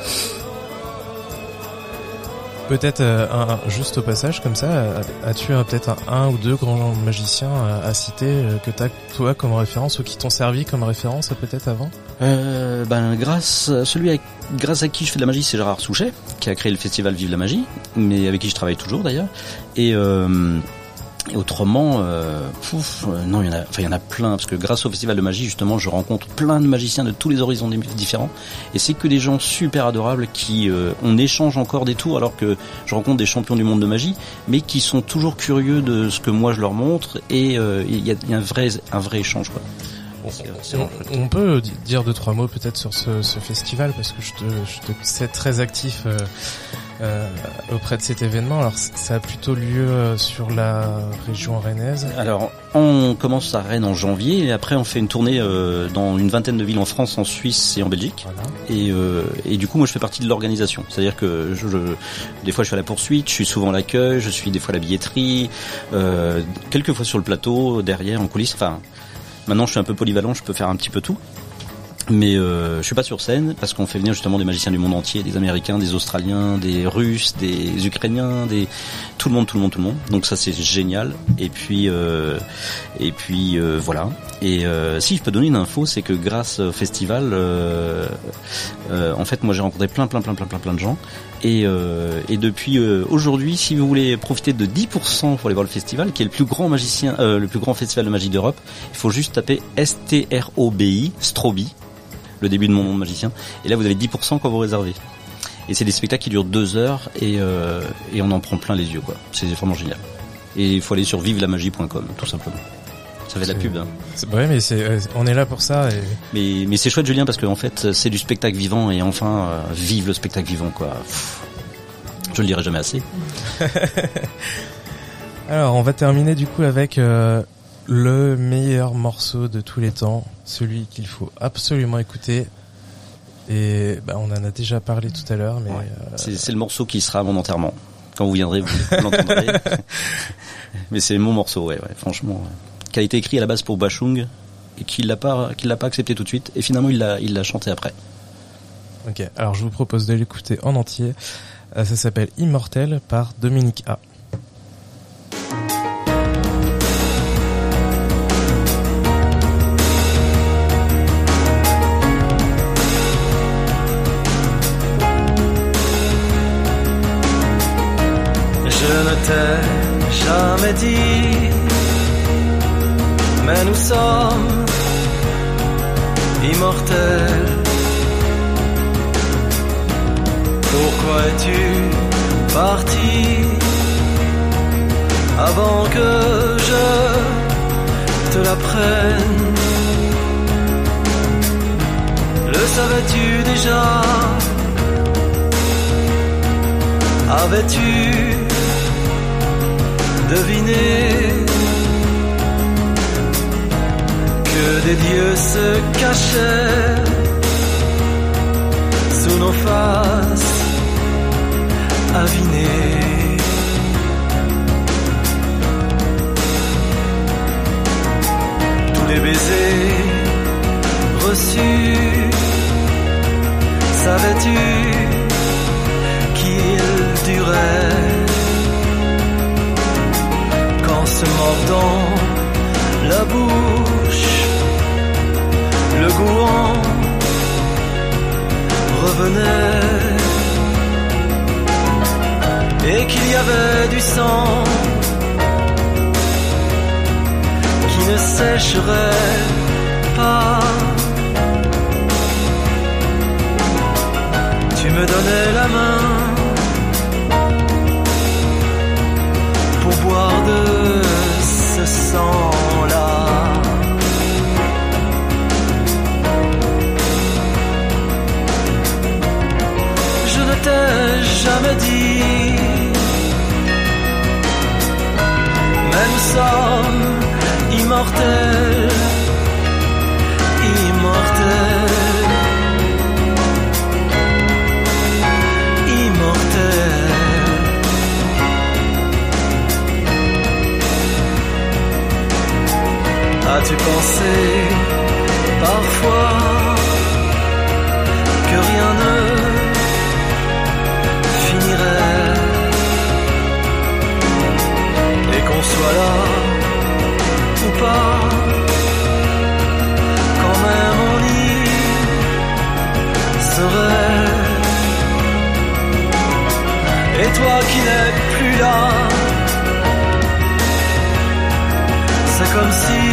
Peut-être euh, un, juste au passage comme ça, as-tu euh, peut-être un, un ou deux grands magiciens à, à citer euh, que t'as toi comme référence ou qui t'ont servi comme référence peut-être avant? Euh, ben grâce celui avec, grâce à qui je fais de la magie, c'est Gérard Souchet qui a créé le festival Vive la Magie, mais avec qui je travaille toujours d'ailleurs. Et euh, Et autrement, euh, pouf, euh, non, il y en a, enfin il y en a plein parce que grâce au festival de magie justement, je rencontre plein de magiciens de tous les horizons différents et c'est que des gens super adorables qui, euh, on échange encore des tours alors que je rencontre des champions du monde de magie, mais qui sont toujours curieux de ce que moi je leur montre et euh, il y a, y a un vrai, un vrai échange quoi. C'est, c'est on, on peut dire deux trois mots peut-être sur ce, ce festival parce que je te, je te sais très actif euh, euh, auprès de cet événement. Alors ça a plutôt lieu euh, sur la région rennaise. Alors on commence à Rennes en janvier et après on fait une tournée euh, dans une vingtaine de villes en France, en Suisse et en Belgique. Voilà. Et, euh, et du coup moi je fais partie de l'organisation. C'est-à-dire que je, je, des fois je suis à la poursuite, je suis souvent à l'accueil, je suis des fois à la billetterie, euh, quelques fois sur le plateau, derrière en coulisses. Enfin. Maintenant, je suis un peu polyvalent, je peux faire un petit peu tout. Mais euh, je suis pas sur scène parce qu'on fait venir justement des magiciens du monde entier, des Américains, des Australiens, des Russes, des Ukrainiens, des tout le monde, tout le monde, tout le monde. Donc ça c'est génial. Et puis euh, et puis euh, voilà. Et euh, si je peux donner une info, c'est que grâce au festival, euh, euh, en fait, moi j'ai rencontré plein, plein, plein, plein, plein, plein de gens. Et, euh, et depuis euh, aujourd'hui, si vous voulez profiter de dix pour cent pour aller voir le festival, qui est le plus grand magicien, euh, le plus grand festival de magie d'Europe, il faut juste taper S T R O B I, Strobi, le début de mon nom de magicien. Et là, vous avez dix pour cent quand vous réservez. Et c'est des spectacles qui durent deux heures et, euh, et on en prend plein les yeux, quoi. C'est vraiment génial. Et il faut aller sur vive la magie point com, tout simplement. Ça fait de la pub, hein. C'est, ouais, mais c'est, on est là pour ça. Et... Mais, mais c'est chouette, Julien, parce que en fait, c'est du spectacle vivant et enfin, euh, vive le spectacle vivant, quoi. Pff, je le dirai jamais assez. Alors, on va terminer du coup avec euh, le meilleur morceau de tous les temps, celui qu'il faut absolument écouter. Et bah, on en a déjà parlé tout à l'heure, mais ouais. euh... c'est, c'est le morceau qui sera à mon enterrement. Quand vous viendrez, vous l'entendrez. Mais c'est mon morceau, ouais, ouais, franchement. Ouais. Qui a été écrit à la base pour Bachung et qui l'a pas, qui l'a pas accepté tout de suite. Et finalement, il l'a, il l'a chanté après. Ok, alors je vous propose de l'écouter en entier. Euh, ça s'appelle Immortel par Dominique A. Je ne t'ai jamais dit, mais nous sommes immortels. Pourquoi es-tu parti avant que je te l'apprenne? Le savais-tu déjà? Avais-tu deviné que des dieux se cachaient sous nos faces avinées? Tous les baisers reçus, savais-tu qu'ils duraient? Qu'en se mordant la bouche, le goût en revenait, et qu'il y avait du sang sécherai pas. Tu me donnais la main pour boire de ce sang-là. Je ne t'ai jamais dit, même somme immortel, immortel, immortel. As-tu pensé parfois que rien ne finirait et qu'on soit là ou pas, quand même on y serait. Et toi qui n'es plus là, c'est comme si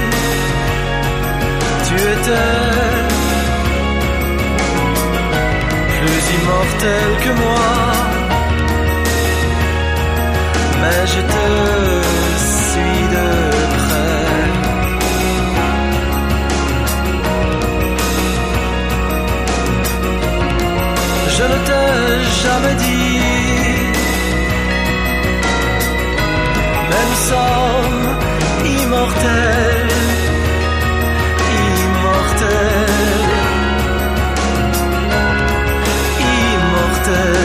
tu étais plus immortel que moi, mais je te suis de près. Je ne t'ai jamais dit, même somme immortel, immortel, immortel.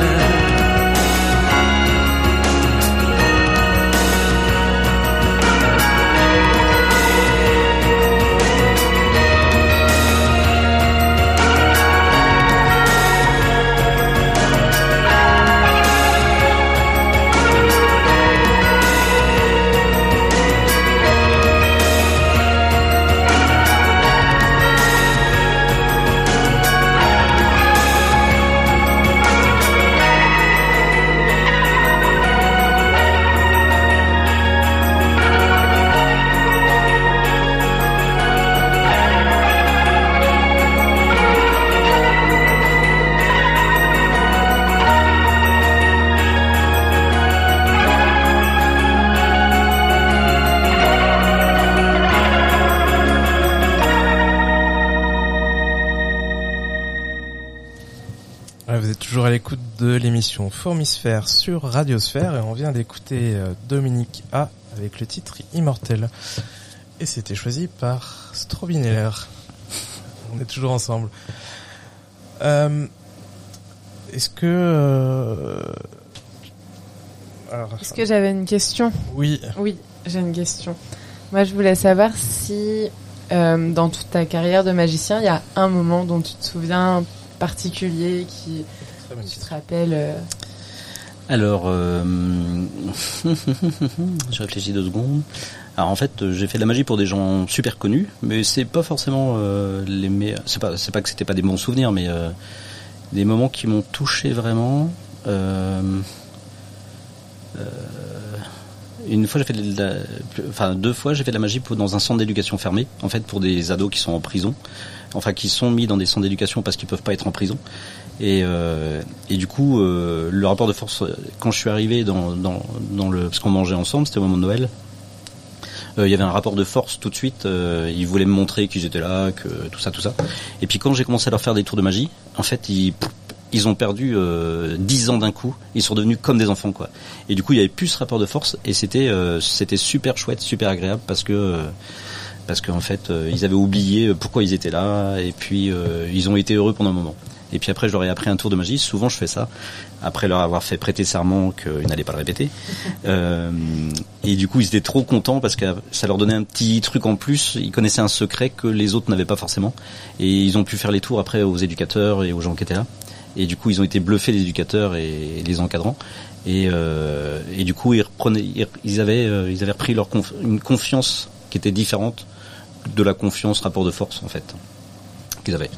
Vous êtes toujours à l'écoute de l'émission Fourmisphère sur Radiosphère et on vient d'écouter Dominique A avec le titre Immortel. Et c'était choisi par Strobineller. On est toujours ensemble. Euh, est-ce que... Euh... Alors, est-ce que j'avais une question ? Oui. Oui, j'ai une question. Moi, je voulais savoir si, euh, dans toute ta carrière de magicien, il y a un moment dont tu te souviens particulier qui, qui te rappelle. Euh... Alors, euh... je réfléchis deux secondes. Alors en fait, j'ai fait de la magie pour des gens super connus, mais c'est pas forcément euh, les meilleurs. C'est pas, c'est pas que c'était pas des bons souvenirs, mais euh, des moments qui m'ont touché vraiment. Euh... Euh... Une fois, j'ai fait de la... enfin deux fois, j'ai fait de la magie pour, dans un centre d'éducation fermé, en fait, pour des ados qui sont en prison, enfin qui sont mis dans des centres d'éducation parce qu'ils peuvent pas être en prison. Et, euh, et du coup, euh, le rapport de force, quand je suis arrivé dans, dans, dans le, parce qu'on mangeait ensemble, c'était au moment de Noël. Euh, il y avait un rapport de force tout de suite. Euh, ils voulaient me montrer qu'ils étaient là, que tout ça, tout ça. Et puis quand j'ai commencé à leur faire des tours de magie, en fait, ils ils ont perdu euh, dix ans d'un coup. Ils sont devenus comme des enfants, quoi. Et du coup, il y avait plus ce rapport de force, et c'était euh, c'était super chouette, super agréable, parce que euh, parce qu'en fait, euh, ils avaient oublié pourquoi ils étaient là, et puis euh, ils ont été heureux pendant un moment. Et puis après, je leur ai appris un tour de magie. Souvent, je fais ça après leur avoir fait prêter serment qu'ils n'allaient pas le répéter. Euh, et du coup, ils étaient trop contents parce que ça leur donnait un petit truc en plus. Ils connaissaient un secret que les autres n'avaient pas forcément. Et ils ont pu faire les tours après aux éducateurs et aux gens qui étaient là. Et du coup, ils ont été bluffés, les éducateurs et les encadrants. Et, euh, et du coup, ils reprenaient, ils avaient, euh, ils avaient repris leur conf- une confiance qui était différente de la confiance rapport de force en fait qu'ils avaient.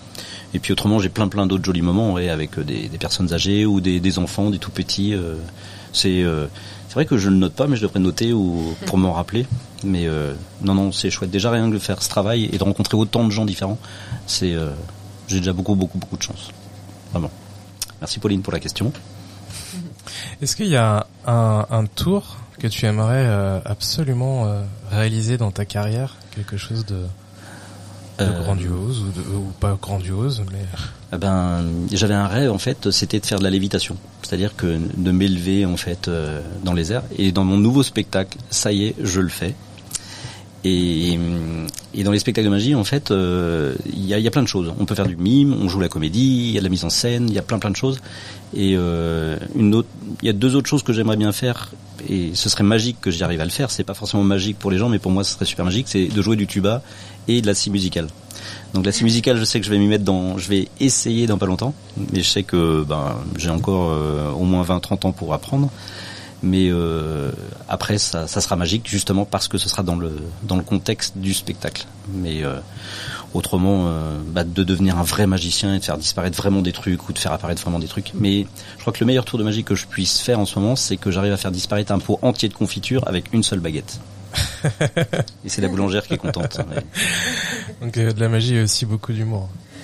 Et puis autrement, j'ai plein plein d'autres jolis moments, ouais, avec des, des personnes âgées ou des, des enfants, des tout petits. Euh, c'est euh, c'est vrai que je ne le note pas, mais je devrais noter ou pour m'en rappeler. Mais euh, non non, c'est chouette. Déjà rien que de faire ce travail et de rencontrer autant de gens différents, c'est euh, j'ai déjà beaucoup beaucoup beaucoup de chance. Vraiment. Merci Pauline pour la question. Est-ce qu'il y a un, un tour que tu aimerais euh, absolument euh, réaliser dans ta carrière, quelque chose de, de euh, grandiose ou, de, ou pas grandiose, mais eh ben j'avais un rêve en fait, c'était de faire de la lévitation, c'est-à-dire que de m'élever en fait euh, dans les airs. Et dans mon nouveau spectacle, ça y est, je le fais. Et, et dans les spectacles de magie, en fait, il euh, y, a, y a plein de choses. On peut faire du mime, on joue la comédie, il y a de la mise en scène, il y a plein plein de choses. Et euh, une autre, il y a deux autres choses que j'aimerais bien faire, et ce serait magique que j'y arrive à le faire. C'est pas forcément magique pour les gens, mais pour moi, ce serait super magique. C'est de jouer du tuba et de la scie musicale. Donc la scie musicale, je sais que je vais m'y mettre dans, je vais essayer dans pas longtemps, mais je sais que ben j'ai encore euh, au moins vingt trente ans pour apprendre. Mais euh, après ça, ça sera magique justement parce que ce sera dans le dans le contexte du spectacle. Mais euh, autrement, euh, bah, de devenir un vrai magicien et de faire disparaître vraiment des trucs ou de faire apparaître vraiment des trucs. Mais je crois que le meilleur tour de magie que je puisse faire en ce moment, c'est que j'arrive à faire disparaître un pot entier de confiture avec une seule baguette. Et c'est la boulangère qui est contente. Mais... Donc euh, de la magie et aussi beaucoup d'humour.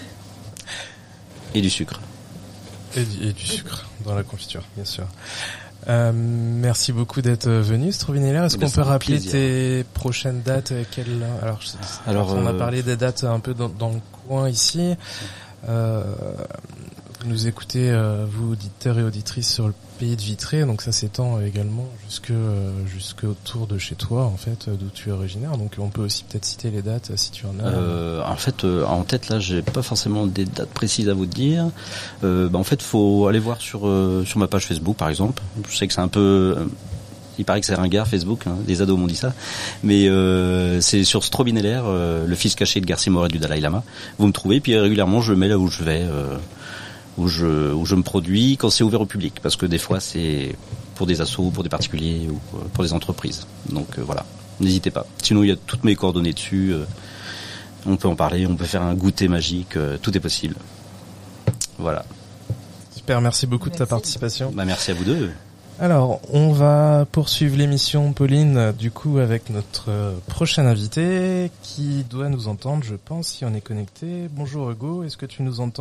Et du sucre. Et du, et du sucre dans la confiture, bien sûr. Euh, merci beaucoup d'être venu, Strovinella. Est-ce qu'on peut rappeler plaisir. tes prochaines dates? Quelles... Alors, je sais, Alors on euh... a parlé des dates un peu dans, dans le coin ici. Euh, vous nous écoutez, euh, vous auditeurs et auditrices, sur le pays de Vitré, donc ça s'étend également jusque euh, jusque autour de chez toi, en fait, d'où tu es originaire. Donc on peut aussi peut-être citer les dates si tu en as. Euh, en fait, euh, en tête là, j'ai pas forcément des dates précises à vous dire. Euh, bah, en fait, faut aller voir sur euh, sur ma page Facebook, par exemple. Je sais que c'est un peu euh, il paraît que c'est ringard Facebook, hein, les ados m'ont dit ça, mais euh, c'est sur Strovinella, euh, le fils caché de Garcia Morel du Dalai Lama. Vous me trouvez, puis régulièrement je mets là où je vais. Euh, où je où je me produis quand c'est ouvert au public, parce que des fois c'est pour des assos, pour des particuliers ou pour des entreprises. Donc euh, voilà, n'hésitez pas. Sinon il y a toutes mes coordonnées dessus, euh, on peut en parler, on peut faire un goûter magique, euh, tout est possible. Voilà. Super, merci beaucoup merci. de ta participation. Bah merci à vous deux. Alors, on va poursuivre l'émission, Pauline, du coup, avec notre prochain invité qui doit nous entendre, je pense, si on est connecté. Bonjour Hugo, est-ce que tu nous entends ?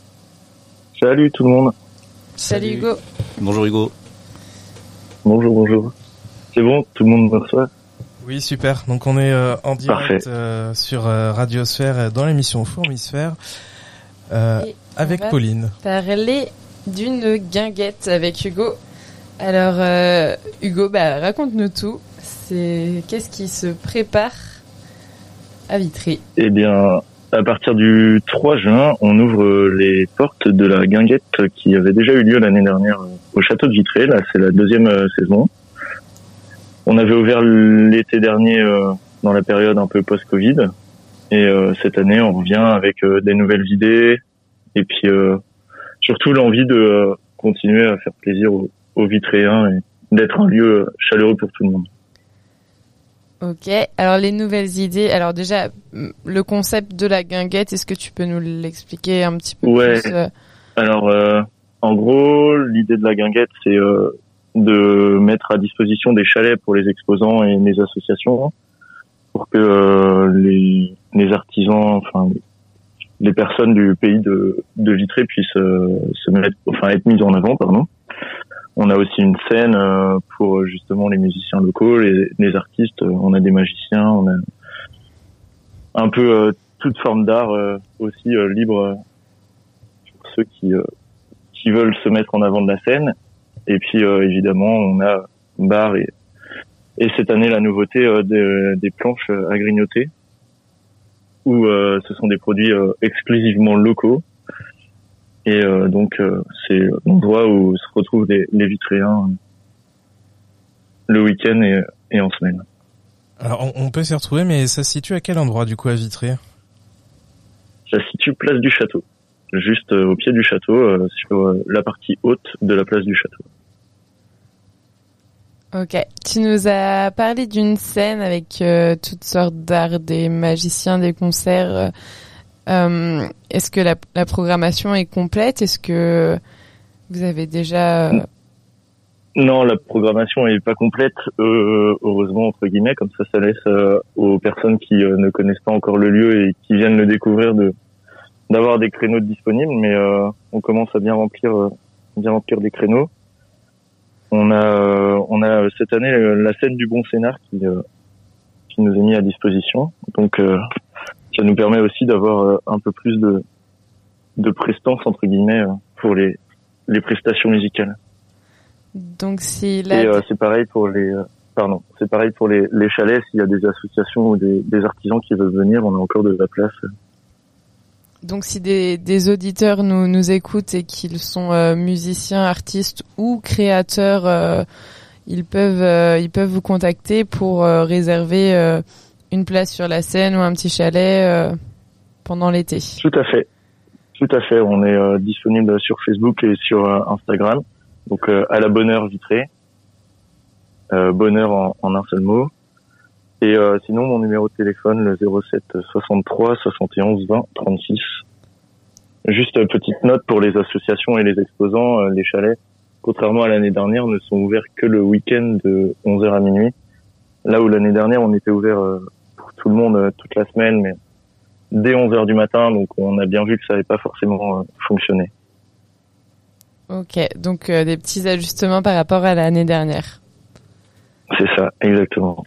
Salut tout le monde. Salut, Salut Hugo. Bonjour Hugo. Bonjour, bonjour. C'est bon, tout le monde me reçoit ? Oui, super. Donc on est euh, en direct euh, sur euh, Radiosphère dans l'émission Fourmisphère euh, avec on Pauline. Parler d'une guinguette avec Hugo. Alors euh, Hugo, bah raconte-nous tout. C'est qu'est-ce qui se prépare à Vitry ? Eh bien, à partir du trois juin, on ouvre les portes de la guinguette qui avait déjà eu lieu l'année dernière au château de Vitré. Là, c'est la deuxième euh, saison. On avait ouvert l'été dernier euh, dans la période un peu post-Covid. Et euh, cette année, on revient avec euh, des nouvelles idées et puis euh, surtout l'envie de euh, continuer à faire plaisir aux, aux Vitréens et d'être un lieu chaleureux pour tout le monde. Ok, alors les nouvelles idées, alors déjà le concept de la guinguette, est-ce que tu peux nous l'expliquer un petit peu ouais. plus euh... Alors euh, en gros, l'idée de la guinguette, c'est euh, de mettre à disposition des chalets pour les exposants et les associations pour que euh, les, les artisans, enfin les personnes du pays de, de Vitré puissent euh, se mettre, enfin être mises en avant, pardon. On a aussi une scène euh, pour justement les musiciens locaux, les, les artistes. On a des magiciens, on a un peu euh, toute forme d'art euh, aussi euh, libre euh, pour ceux qui euh, qui veulent se mettre en avant de la scène. Et puis euh, évidemment, on a bar et et cette année la nouveauté euh, des, des planches à grignoter, où euh, ce sont des produits euh, exclusivement locaux. Et euh, donc euh, c'est l'endroit où se retrouvent les, les Vitréens euh, le week-end et, et en semaine. Alors on, on peut s'y retrouver, mais ça se situe à quel endroit du coup à Vitré ? Ça se situe place du château, juste euh, au pied du château, euh, sur euh, la partie haute de la place du château. Ok, tu nous as parlé d'une scène avec euh, toutes sortes d'arts, des magiciens, des concerts. Euh, est-ce que la, la programmation est complète? Est-ce que vous avez déjà... Non, la programmation est pas complète, euh, heureusement entre guillemets, comme ça ça laisse euh, aux personnes qui euh, ne connaissent pas encore le lieu et qui viennent le découvrir de d'avoir des créneaux disponibles, mais euh, on commence à bien remplir euh, bien remplir des créneaux. On a euh, on a cette année euh, la scène du Bon Scénar qui euh, qui nous est mis à disposition, donc euh, ça nous permet aussi d'avoir euh, un peu plus de de prestance entre guillemets euh, pour les les prestations musicales. Donc si la... Et euh, c'est pareil pour les euh, pardon, c'est pareil pour les les chalets, s'il y a des associations ou des des artisans qui veulent venir, on a encore de la place. Donc si des des auditeurs nous nous écoutent et qu'ils sont euh, musiciens, artistes ou créateurs, euh, ils peuvent euh, ils peuvent vous contacter pour euh, réserver euh, une place sur la scène ou un petit chalet euh, pendant l'été. Tout à fait. Tout à fait, on est euh, disponible sur Facebook et sur euh, Instagram. Donc euh, à la bonne heure vitrée, euh, bonheur en, en un seul mot. Et euh, sinon mon numéro de téléphone le zéro sept soixante-trois soixante et onze vingt trente-six. Juste euh, petite note pour les associations et les exposants, euh, les chalets, contrairement à l'année dernière, ne sont ouverts que le week-end de onze heures à minuit. Là où l'année dernière on était ouvert euh, pour tout le monde euh, toute la semaine, mais dès onze heures du matin, donc on a bien vu que ça n'avait pas forcément euh, fonctionné. Ok, donc euh, des petits ajustements par rapport à l'année dernière. C'est ça, exactement.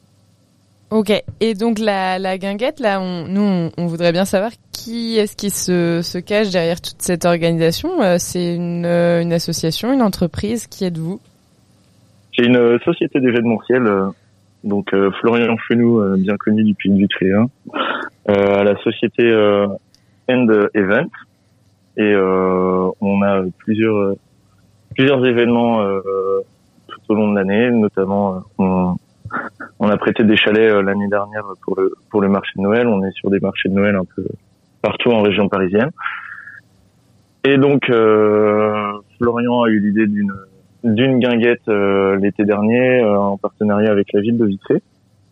Ok, et donc la, la guinguette, là, on, nous, on, on voudrait bien savoir qui est-ce qui se, se cache derrière toute cette organisation. Euh, c'est une, euh, une association, une entreprise, qui êtes-vous? C'est une euh, société d'événementiel, euh, donc euh, Florian Chenou, euh, bien connu du Pays de Vitry, euh, à la société euh, End Event. Et euh, on a plusieurs euh, plusieurs événements euh, tout au long de l'année, notamment euh, on, on a prêté des chalets euh, l'année dernière pour le pour le marché de Noël. On est sur des marchés de Noël un peu partout en région parisienne. Et donc euh, Florian a eu l'idée d'une d'une guinguette euh, l'été dernier euh, en partenariat avec la ville de Vitry.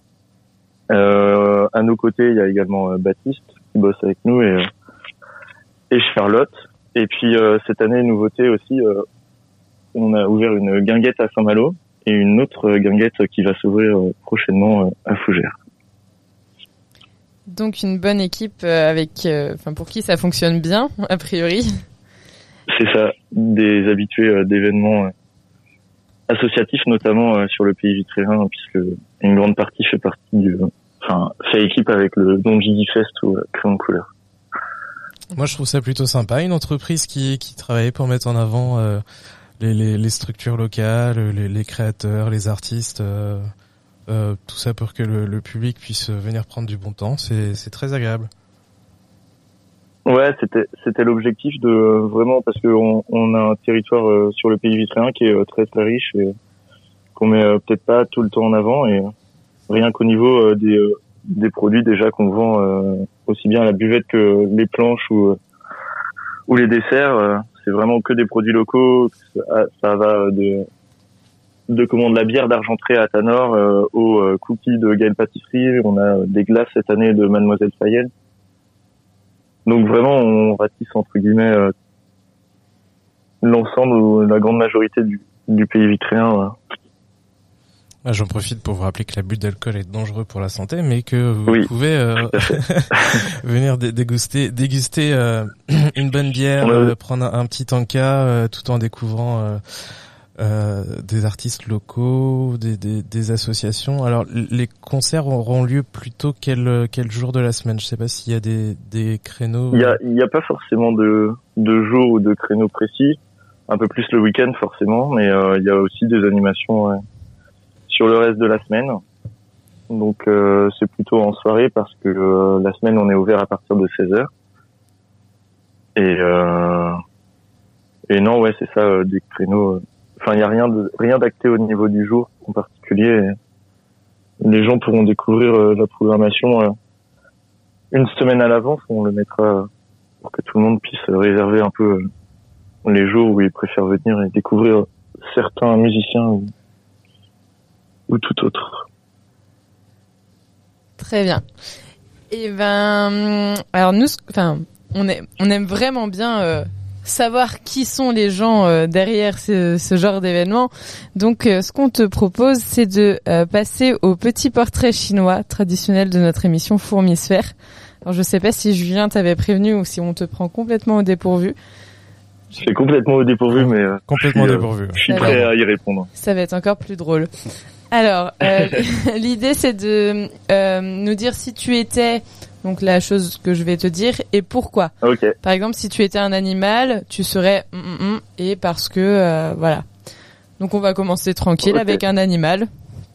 Euh, à nos côtés, il y a également euh, Baptiste qui bosse avec nous et euh, et Charlotte. Et puis euh, cette année, nouveauté aussi, euh, on a ouvert une guinguette à Saint-Malo et une autre guinguette qui va s'ouvrir euh, prochainement euh, à Fougères. Donc une bonne équipe euh, avec, enfin euh, pour qui ça fonctionne bien a priori. C'est ça, des habitués euh, d'événements euh, associatifs, notamment euh, sur le pays vitréen, puisque une grande partie fait partie du, enfin fait équipe avec le Don Gigi Fest ou euh, Crayon de couleur. Moi, je trouve ça plutôt sympa, une entreprise qui qui travaille pour mettre en avant euh, les, les les structures locales, les, les créateurs, les artistes, euh, euh, tout ça pour que le, le public puisse venir prendre du bon temps. C'est c'est très agréable. Ouais, c'était c'était l'objectif de euh, vraiment parce que on, on a un territoire euh, sur le pays vitréen qui est euh, très très riche et euh, qu'on met euh, peut-être pas tout le temps en avant et euh, rien qu'au niveau euh, des euh, des produits déjà qu'on vend euh, aussi bien à la buvette que les planches ou ou les desserts, euh, c'est vraiment que des produits locaux. Ça, ça va de de comment de la bière d'Argentré à Tanor euh, aux euh, cookies de Gaël Pâtisserie. On a des glaces cette année de Mademoiselle Fayel. Donc vraiment, on ratisse entre guillemets euh, l'ensemble ou la grande majorité du, du pays vitréen. Euh. Ah, j'en profite pour vous rappeler que l'abus d'alcool est dangereux pour la santé, mais que vous oui, pouvez euh, venir dé- déguster, déguster euh, une bonne bière, euh, prendre un, un petit tanka, euh, tout en découvrant euh, euh, des artistes locaux, des, des, des associations. Alors, les concerts auront lieu plutôt quel quel jour de la semaine? Je sais pas s'il y a des des créneaux. Il y a il y a pas forcément de de jours ou de créneaux précis. Un peu plus le week-end forcément, mais euh, il y a aussi des animations. Ouais, sur le reste de la semaine. Donc euh, c'est plutôt en soirée parce que euh, la semaine on est ouvert à partir de seize heures. Et euh, et non ouais, c'est ça euh, des créneaux. Enfin, il y a rien de rien d'acté au niveau du jour en particulier. Les gens pourront découvrir euh, la programmation euh, une semaine à l'avance, on le mettra pour que tout le monde puisse réserver un peu euh, les jours où ils préfèrent venir et découvrir certains musiciens ou ou tout autre. Très bien. Et ben, alors nous, enfin, on est, on aime vraiment bien euh, savoir qui sont les gens euh, derrière ce, ce genre d'événement. Donc, euh, ce qu'on te propose, c'est de euh, passer au petit portrait chinois traditionnel de notre émission Fourmisphère. Alors, je sais pas si Julien t'avait prévenu ou si on te prend complètement au dépourvu. Je suis complètement au dépourvu, mais euh, complètement je suis, dépourvu. Euh, je suis prêt à y répondre. Ça va être encore plus drôle. Alors, euh, l'idée, c'est de euh, nous dire si tu étais, donc la chose que je vais te dire, et pourquoi. Okay. Par exemple, si tu étais un animal, tu serais mm, mm, mm, et parce que, euh, voilà. Donc, on va commencer tranquille okay. avec un animal.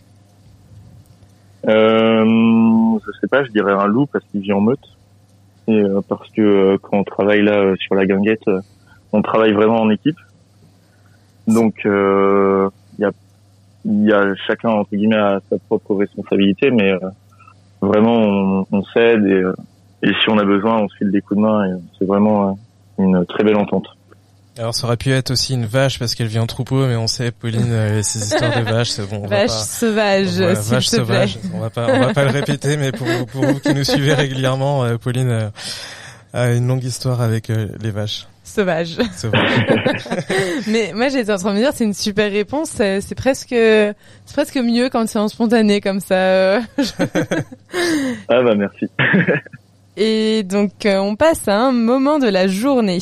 Euh, je sais pas, je dirais un loup parce qu'il vit en meute. Et euh, parce que euh, quand on travaille là euh, sur la guinguette, euh, on travaille vraiment en équipe. Donc il euh, y a il y a chacun entre guillemets a sa propre responsabilité, mais euh, vraiment on, on s'aide et, euh, et si on a besoin, on se file des coups de main et c'est vraiment euh, une très belle entente. Alors ça aurait pu être aussi une vache parce qu'elle vit en troupeau, mais on sait Pauline euh, ces histoires de vaches, c'est bon. On vache va pas, sauvage, voilà, s'il vache te sauvage. plaît. On va pas, on va pas le répéter, mais pour vous, pour vous qui nous suivez régulièrement, euh, Pauline euh, a une longue histoire avec euh, les vaches. Sauvage. Sauvage. Mais moi j'étais en train de me dire c'est une super réponse, c'est, c'est presque c'est presque mieux quand c'est en spontané comme ça. Ah bah merci. Et donc euh, on passe à un moment de la journée.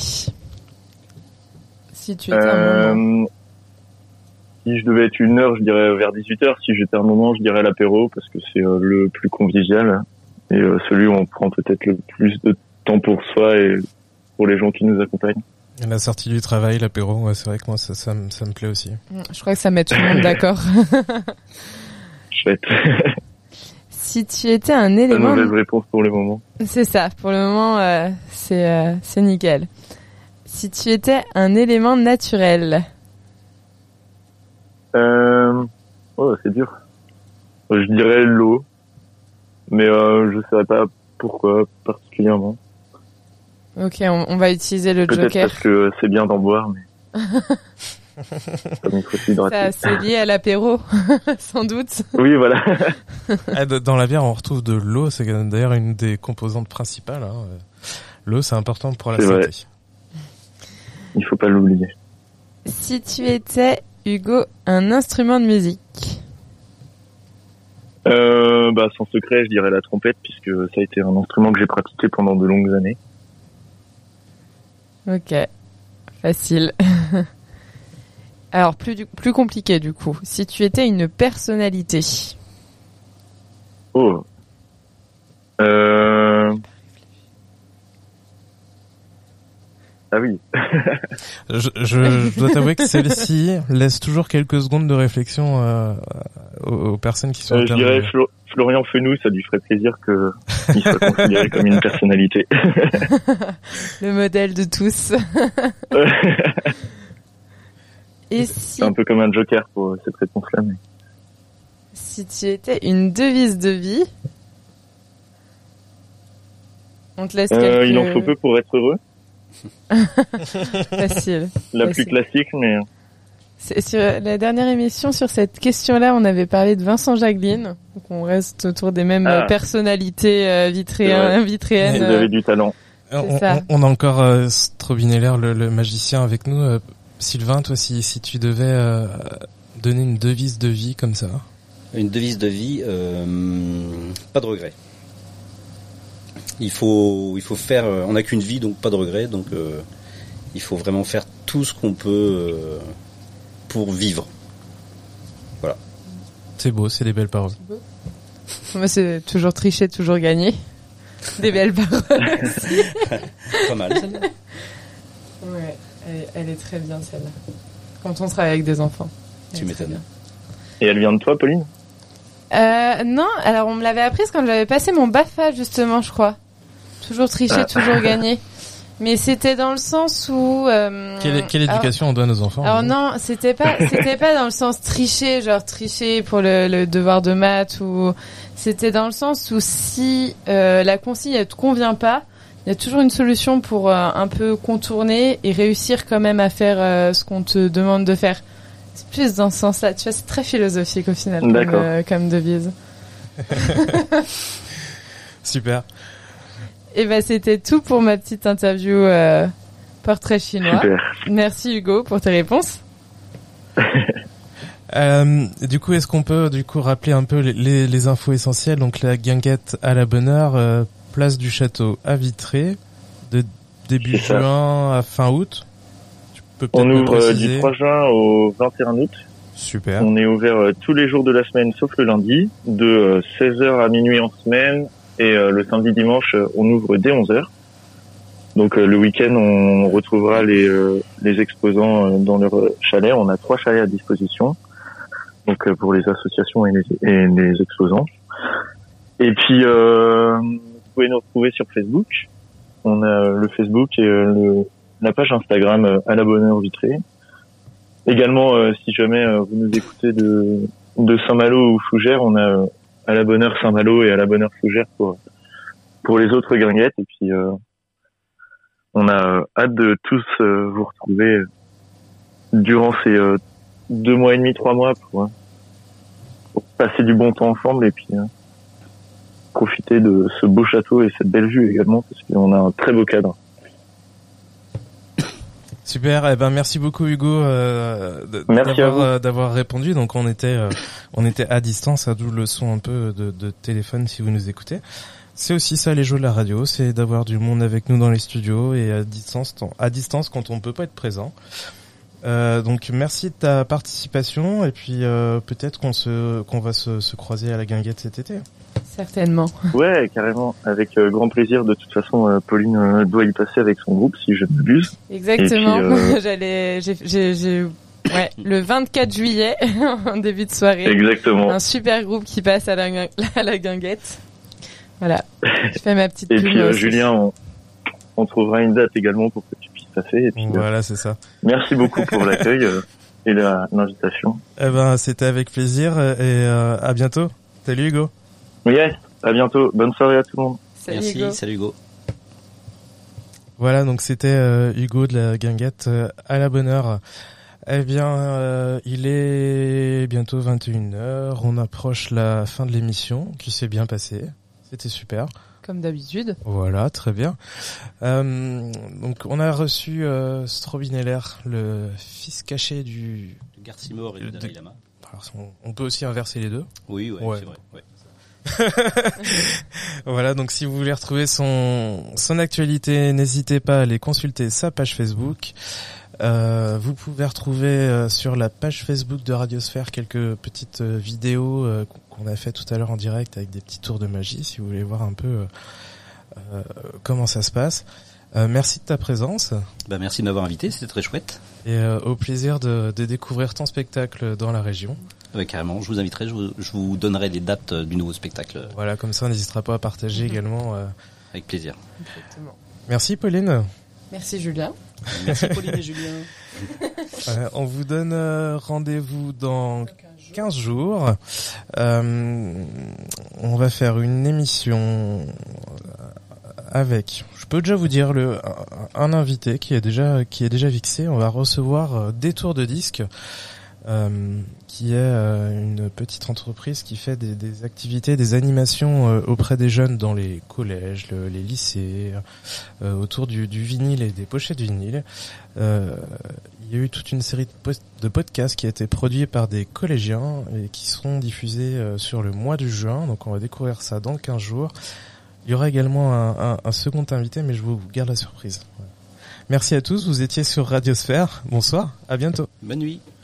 Si tu étais euh, un moment. Si je devais être une heure, je dirais vers dix-huit heures. Si j'étais un moment, je dirais l'apéro parce que c'est euh, le plus convivial et euh, celui où on prend peut-être le plus de temps pour soi et pour les gens qui nous accompagnent. Et la sortie du travail, l'apéro, ouais, c'est vrai que moi ça, ça, me, ça me plaît aussi. Je crois que ça met tout le monde d'accord. Chouette. Si tu étais un élément. Pas mauvaise réponse pour le moment. C'est ça, pour le moment, euh, c'est euh, c'est nickel. Si tu étais un élément naturel. Euh... Oh, c'est dur. Je dirais l'eau, mais euh, je saurais pas pourquoi particulièrement. Ok, on, on va utiliser le Peut-être Joker. Parce que c'est bien d'en boire, mais comme il faut s'hydrater. Ça, c'est lié à l'apéro, sans doute. Oui, voilà. Dans la bière, on retrouve de l'eau, c'est d'ailleurs une des composantes principales. Hein. L'eau, c'est important pour la c'est santé. Vrai. Il faut pas l'oublier. Si tu étais, Hugo, un instrument de musique. Euh, bah, sans secret, je dirais la trompette, puisque ça a été un instrument que j'ai pratiqué pendant de longues années. Ok, facile. Alors, plus, plus compliqué du coup. Si tu étais une personnalité. Oh. Euh... Ah oui. je, je, je dois t'avouer que celle-ci laisse toujours quelques secondes de réflexion euh, aux, aux personnes qui sont... Euh, je dirais Flo- Florian Fenou, ça lui ferait plaisir qu'il soit considéré comme une personnalité. Le modèle de tous. Et si... C'est un peu comme un joker pour cette réponse-là. Mais... Si tu étais une devise de vie, on te laisse euh, quelques... Il en faut peu pour être heureux. Facile. La Facile. plus classique, mais... C'est sur la dernière émission, sur cette question-là, on avait parlé de Vincent Jacqueline. Donc on reste autour des mêmes ah. personnalités euh, vitréennes. vitréennes Vous avez du talent. On, on, on a encore euh, Strobineller, le, le magicien, avec nous. Euh, Sylvain, toi, si, si tu devais euh, donner une devise de vie comme ça. Une devise de vie, euh, pas de regret. Il faut, il faut faire. On n'a qu'une vie, donc pas de regret. Donc, euh, il faut vraiment faire tout ce qu'on peut euh, pour vivre. Voilà. C'est beau, c'est des belles paroles. Moi, c'est toujours tricher, toujours gagner. Des belles paroles. Pas mal, celle-là. Ouais, elle, elle est très bien celle-là. Quand on travaille avec des enfants. Tu m'étonnes. Et elle vient de toi, Pauline ? Euh, non, alors on me l'avait apprise quand j'avais passé mon BAFA, justement, je crois. Toujours tricher, ah. toujours gagner. Mais c'était dans le sens où... Euh, quelle, quelle éducation alors, on donne aux enfants? Alors non, c'était pas, c'était pas dans le sens tricher, genre tricher pour le, le devoir de maths ou... C'était dans le sens où si euh, la consigne ne te convient pas, il y a toujours une solution pour euh, un peu contourner et réussir quand même à faire euh, ce qu'on te demande de faire. C'est plus dans ce sens-là. Tu vois, c'est très philosophique au final comme, euh, comme devise. Super. Et ben c'était tout pour ma petite interview euh, portrait chinois. Super. Merci Hugo pour tes réponses. Euh, du coup, est-ce qu'on peut du coup rappeler un peu les, les, les infos essentielles? Donc la guinguette à la bonne heure, euh, place du Château à Vitré, de début juin à fin août. Tu peux peut-être On me ouvre préciser. du trois juin au vingt et un août. Super. On est ouvert euh, tous les jours de la semaine sauf le lundi, de euh, seize heures à minuit en semaine, et euh, le samedi dimanche euh, on ouvre dès onze heures. Donc euh, le week-end on retrouvera les, euh, les exposants euh, dans leur chalet. On a trois chalets à disposition. Donc euh, pour les associations et les, et les exposants. Et puis euh, vous pouvez nous retrouver sur Facebook. On a le Facebook et euh, le, la page Instagram euh, à la bonne heure Vitré. Également, euh, si jamais euh, vous nous écoutez de, de Saint-Malo ou Fougères, on a euh, à la bonne heure Saint-Malo et à la bonne heure Fougères pour pour les autres guinguettes. Et puis euh, on a euh, hâte de tous euh, vous retrouver durant ces euh, deux mois et demi, trois mois pour, pour passer du bon temps ensemble et puis euh, profiter de ce beau château et cette belle vue également parce qu'on a un très beau cadre. Super. Eh ben merci beaucoup Hugo euh, d- Merci d'avoir à euh, d'avoir répondu. Donc on était euh, on était à distance, à d'où le son un peu de, de téléphone si vous nous écoutez. C'est aussi ça les jeux de la radio, c'est d'avoir du monde avec nous dans les studios et à distance à distance quand on peut pas être présent. Euh, donc merci de ta participation et puis euh, peut-être qu'on se qu'on va se, se croiser à la guinguette cet été. Certainement. Ouais, carrément, avec euh, grand plaisir. De toute façon, euh, Pauline euh, doit y passer avec son groupe, si je ne m'abuse. Exactement. Et puis, euh... J'allais, j'ai, j'ai, j'ai, ouais, le vingt-quatre juillet, en début de soirée. Exactement. Un super groupe qui passe à la, à la guinguette. Voilà. Je fais ma petite et pub. puis, euh, Julien, on, on trouvera une date également pour que tu puisses passer. Et puis, voilà, euh, c'est ça. Merci beaucoup pour l'accueil euh, et la, l'invitation. Eh ben, c'était avec plaisir et euh, à bientôt. Salut Hugo. Yes, à bientôt. Bonne soirée à tout le monde. Salut Merci, Hugo. salut Hugo. Voilà, donc c'était euh, Hugo de la guinguette euh, à la bonne heure. Eh bien, euh, il est bientôt vingt et une heures. On approche la fin de l'émission qui s'est bien passée. C'était super. Comme d'habitude. Voilà, très bien. Euh, donc, on a reçu euh, Strobineller, le fils caché du... De Garcimore et de Dalai Lama. Alors, on, on peut aussi inverser les deux. Oui, ouais, Ouais. c'est vrai. Ouais. Voilà, donc si vous voulez retrouver son son actualité, n'hésitez pas à aller consulter sa page Facebook. Euh, vous pouvez retrouver euh, sur la page Facebook de Radiosphère quelques petites euh, vidéos euh, qu'on a fait tout à l'heure en direct avec des petits tours de magie, si vous voulez voir un peu euh, euh, comment ça se passe. Euh, merci de ta présence. Bah, merci de m'avoir invité, c'était très chouette. Et euh, au plaisir de, de découvrir ton spectacle dans la région. Ouais, carrément, je vous inviterai, je vous, je vous donnerai les dates du nouveau spectacle. Voilà, comme ça on n'hésitera pas à partager Mhm. également. Euh... Avec plaisir. Exactement. Merci Pauline. Merci Julien. Merci Pauline et Julien. Euh, on vous donne euh, rendez-vous dans quinze jours. Euh, on va faire une émission avec, je peux déjà vous dire, le un, un invité qui est déjà qui est déjà fixé. On va recevoir euh, Détour de disque, euh, qui est euh, une petite entreprise qui fait des, des activités, des animations euh, auprès des jeunes dans les collèges, le, les lycées, euh, autour du, du vinyle et des pochettes de vinyle. Euh, il y a eu toute une série de, post- de podcasts qui a été produits par des collégiens et qui seront diffusés euh, sur le mois de juin. Donc on va découvrir ça dans quinze jours. Il y aura également un, un, un second invité, mais je vous garde la surprise. Voilà. Merci à tous, vous étiez sur Radiosphère. Bonsoir, à bientôt. Bonne nuit.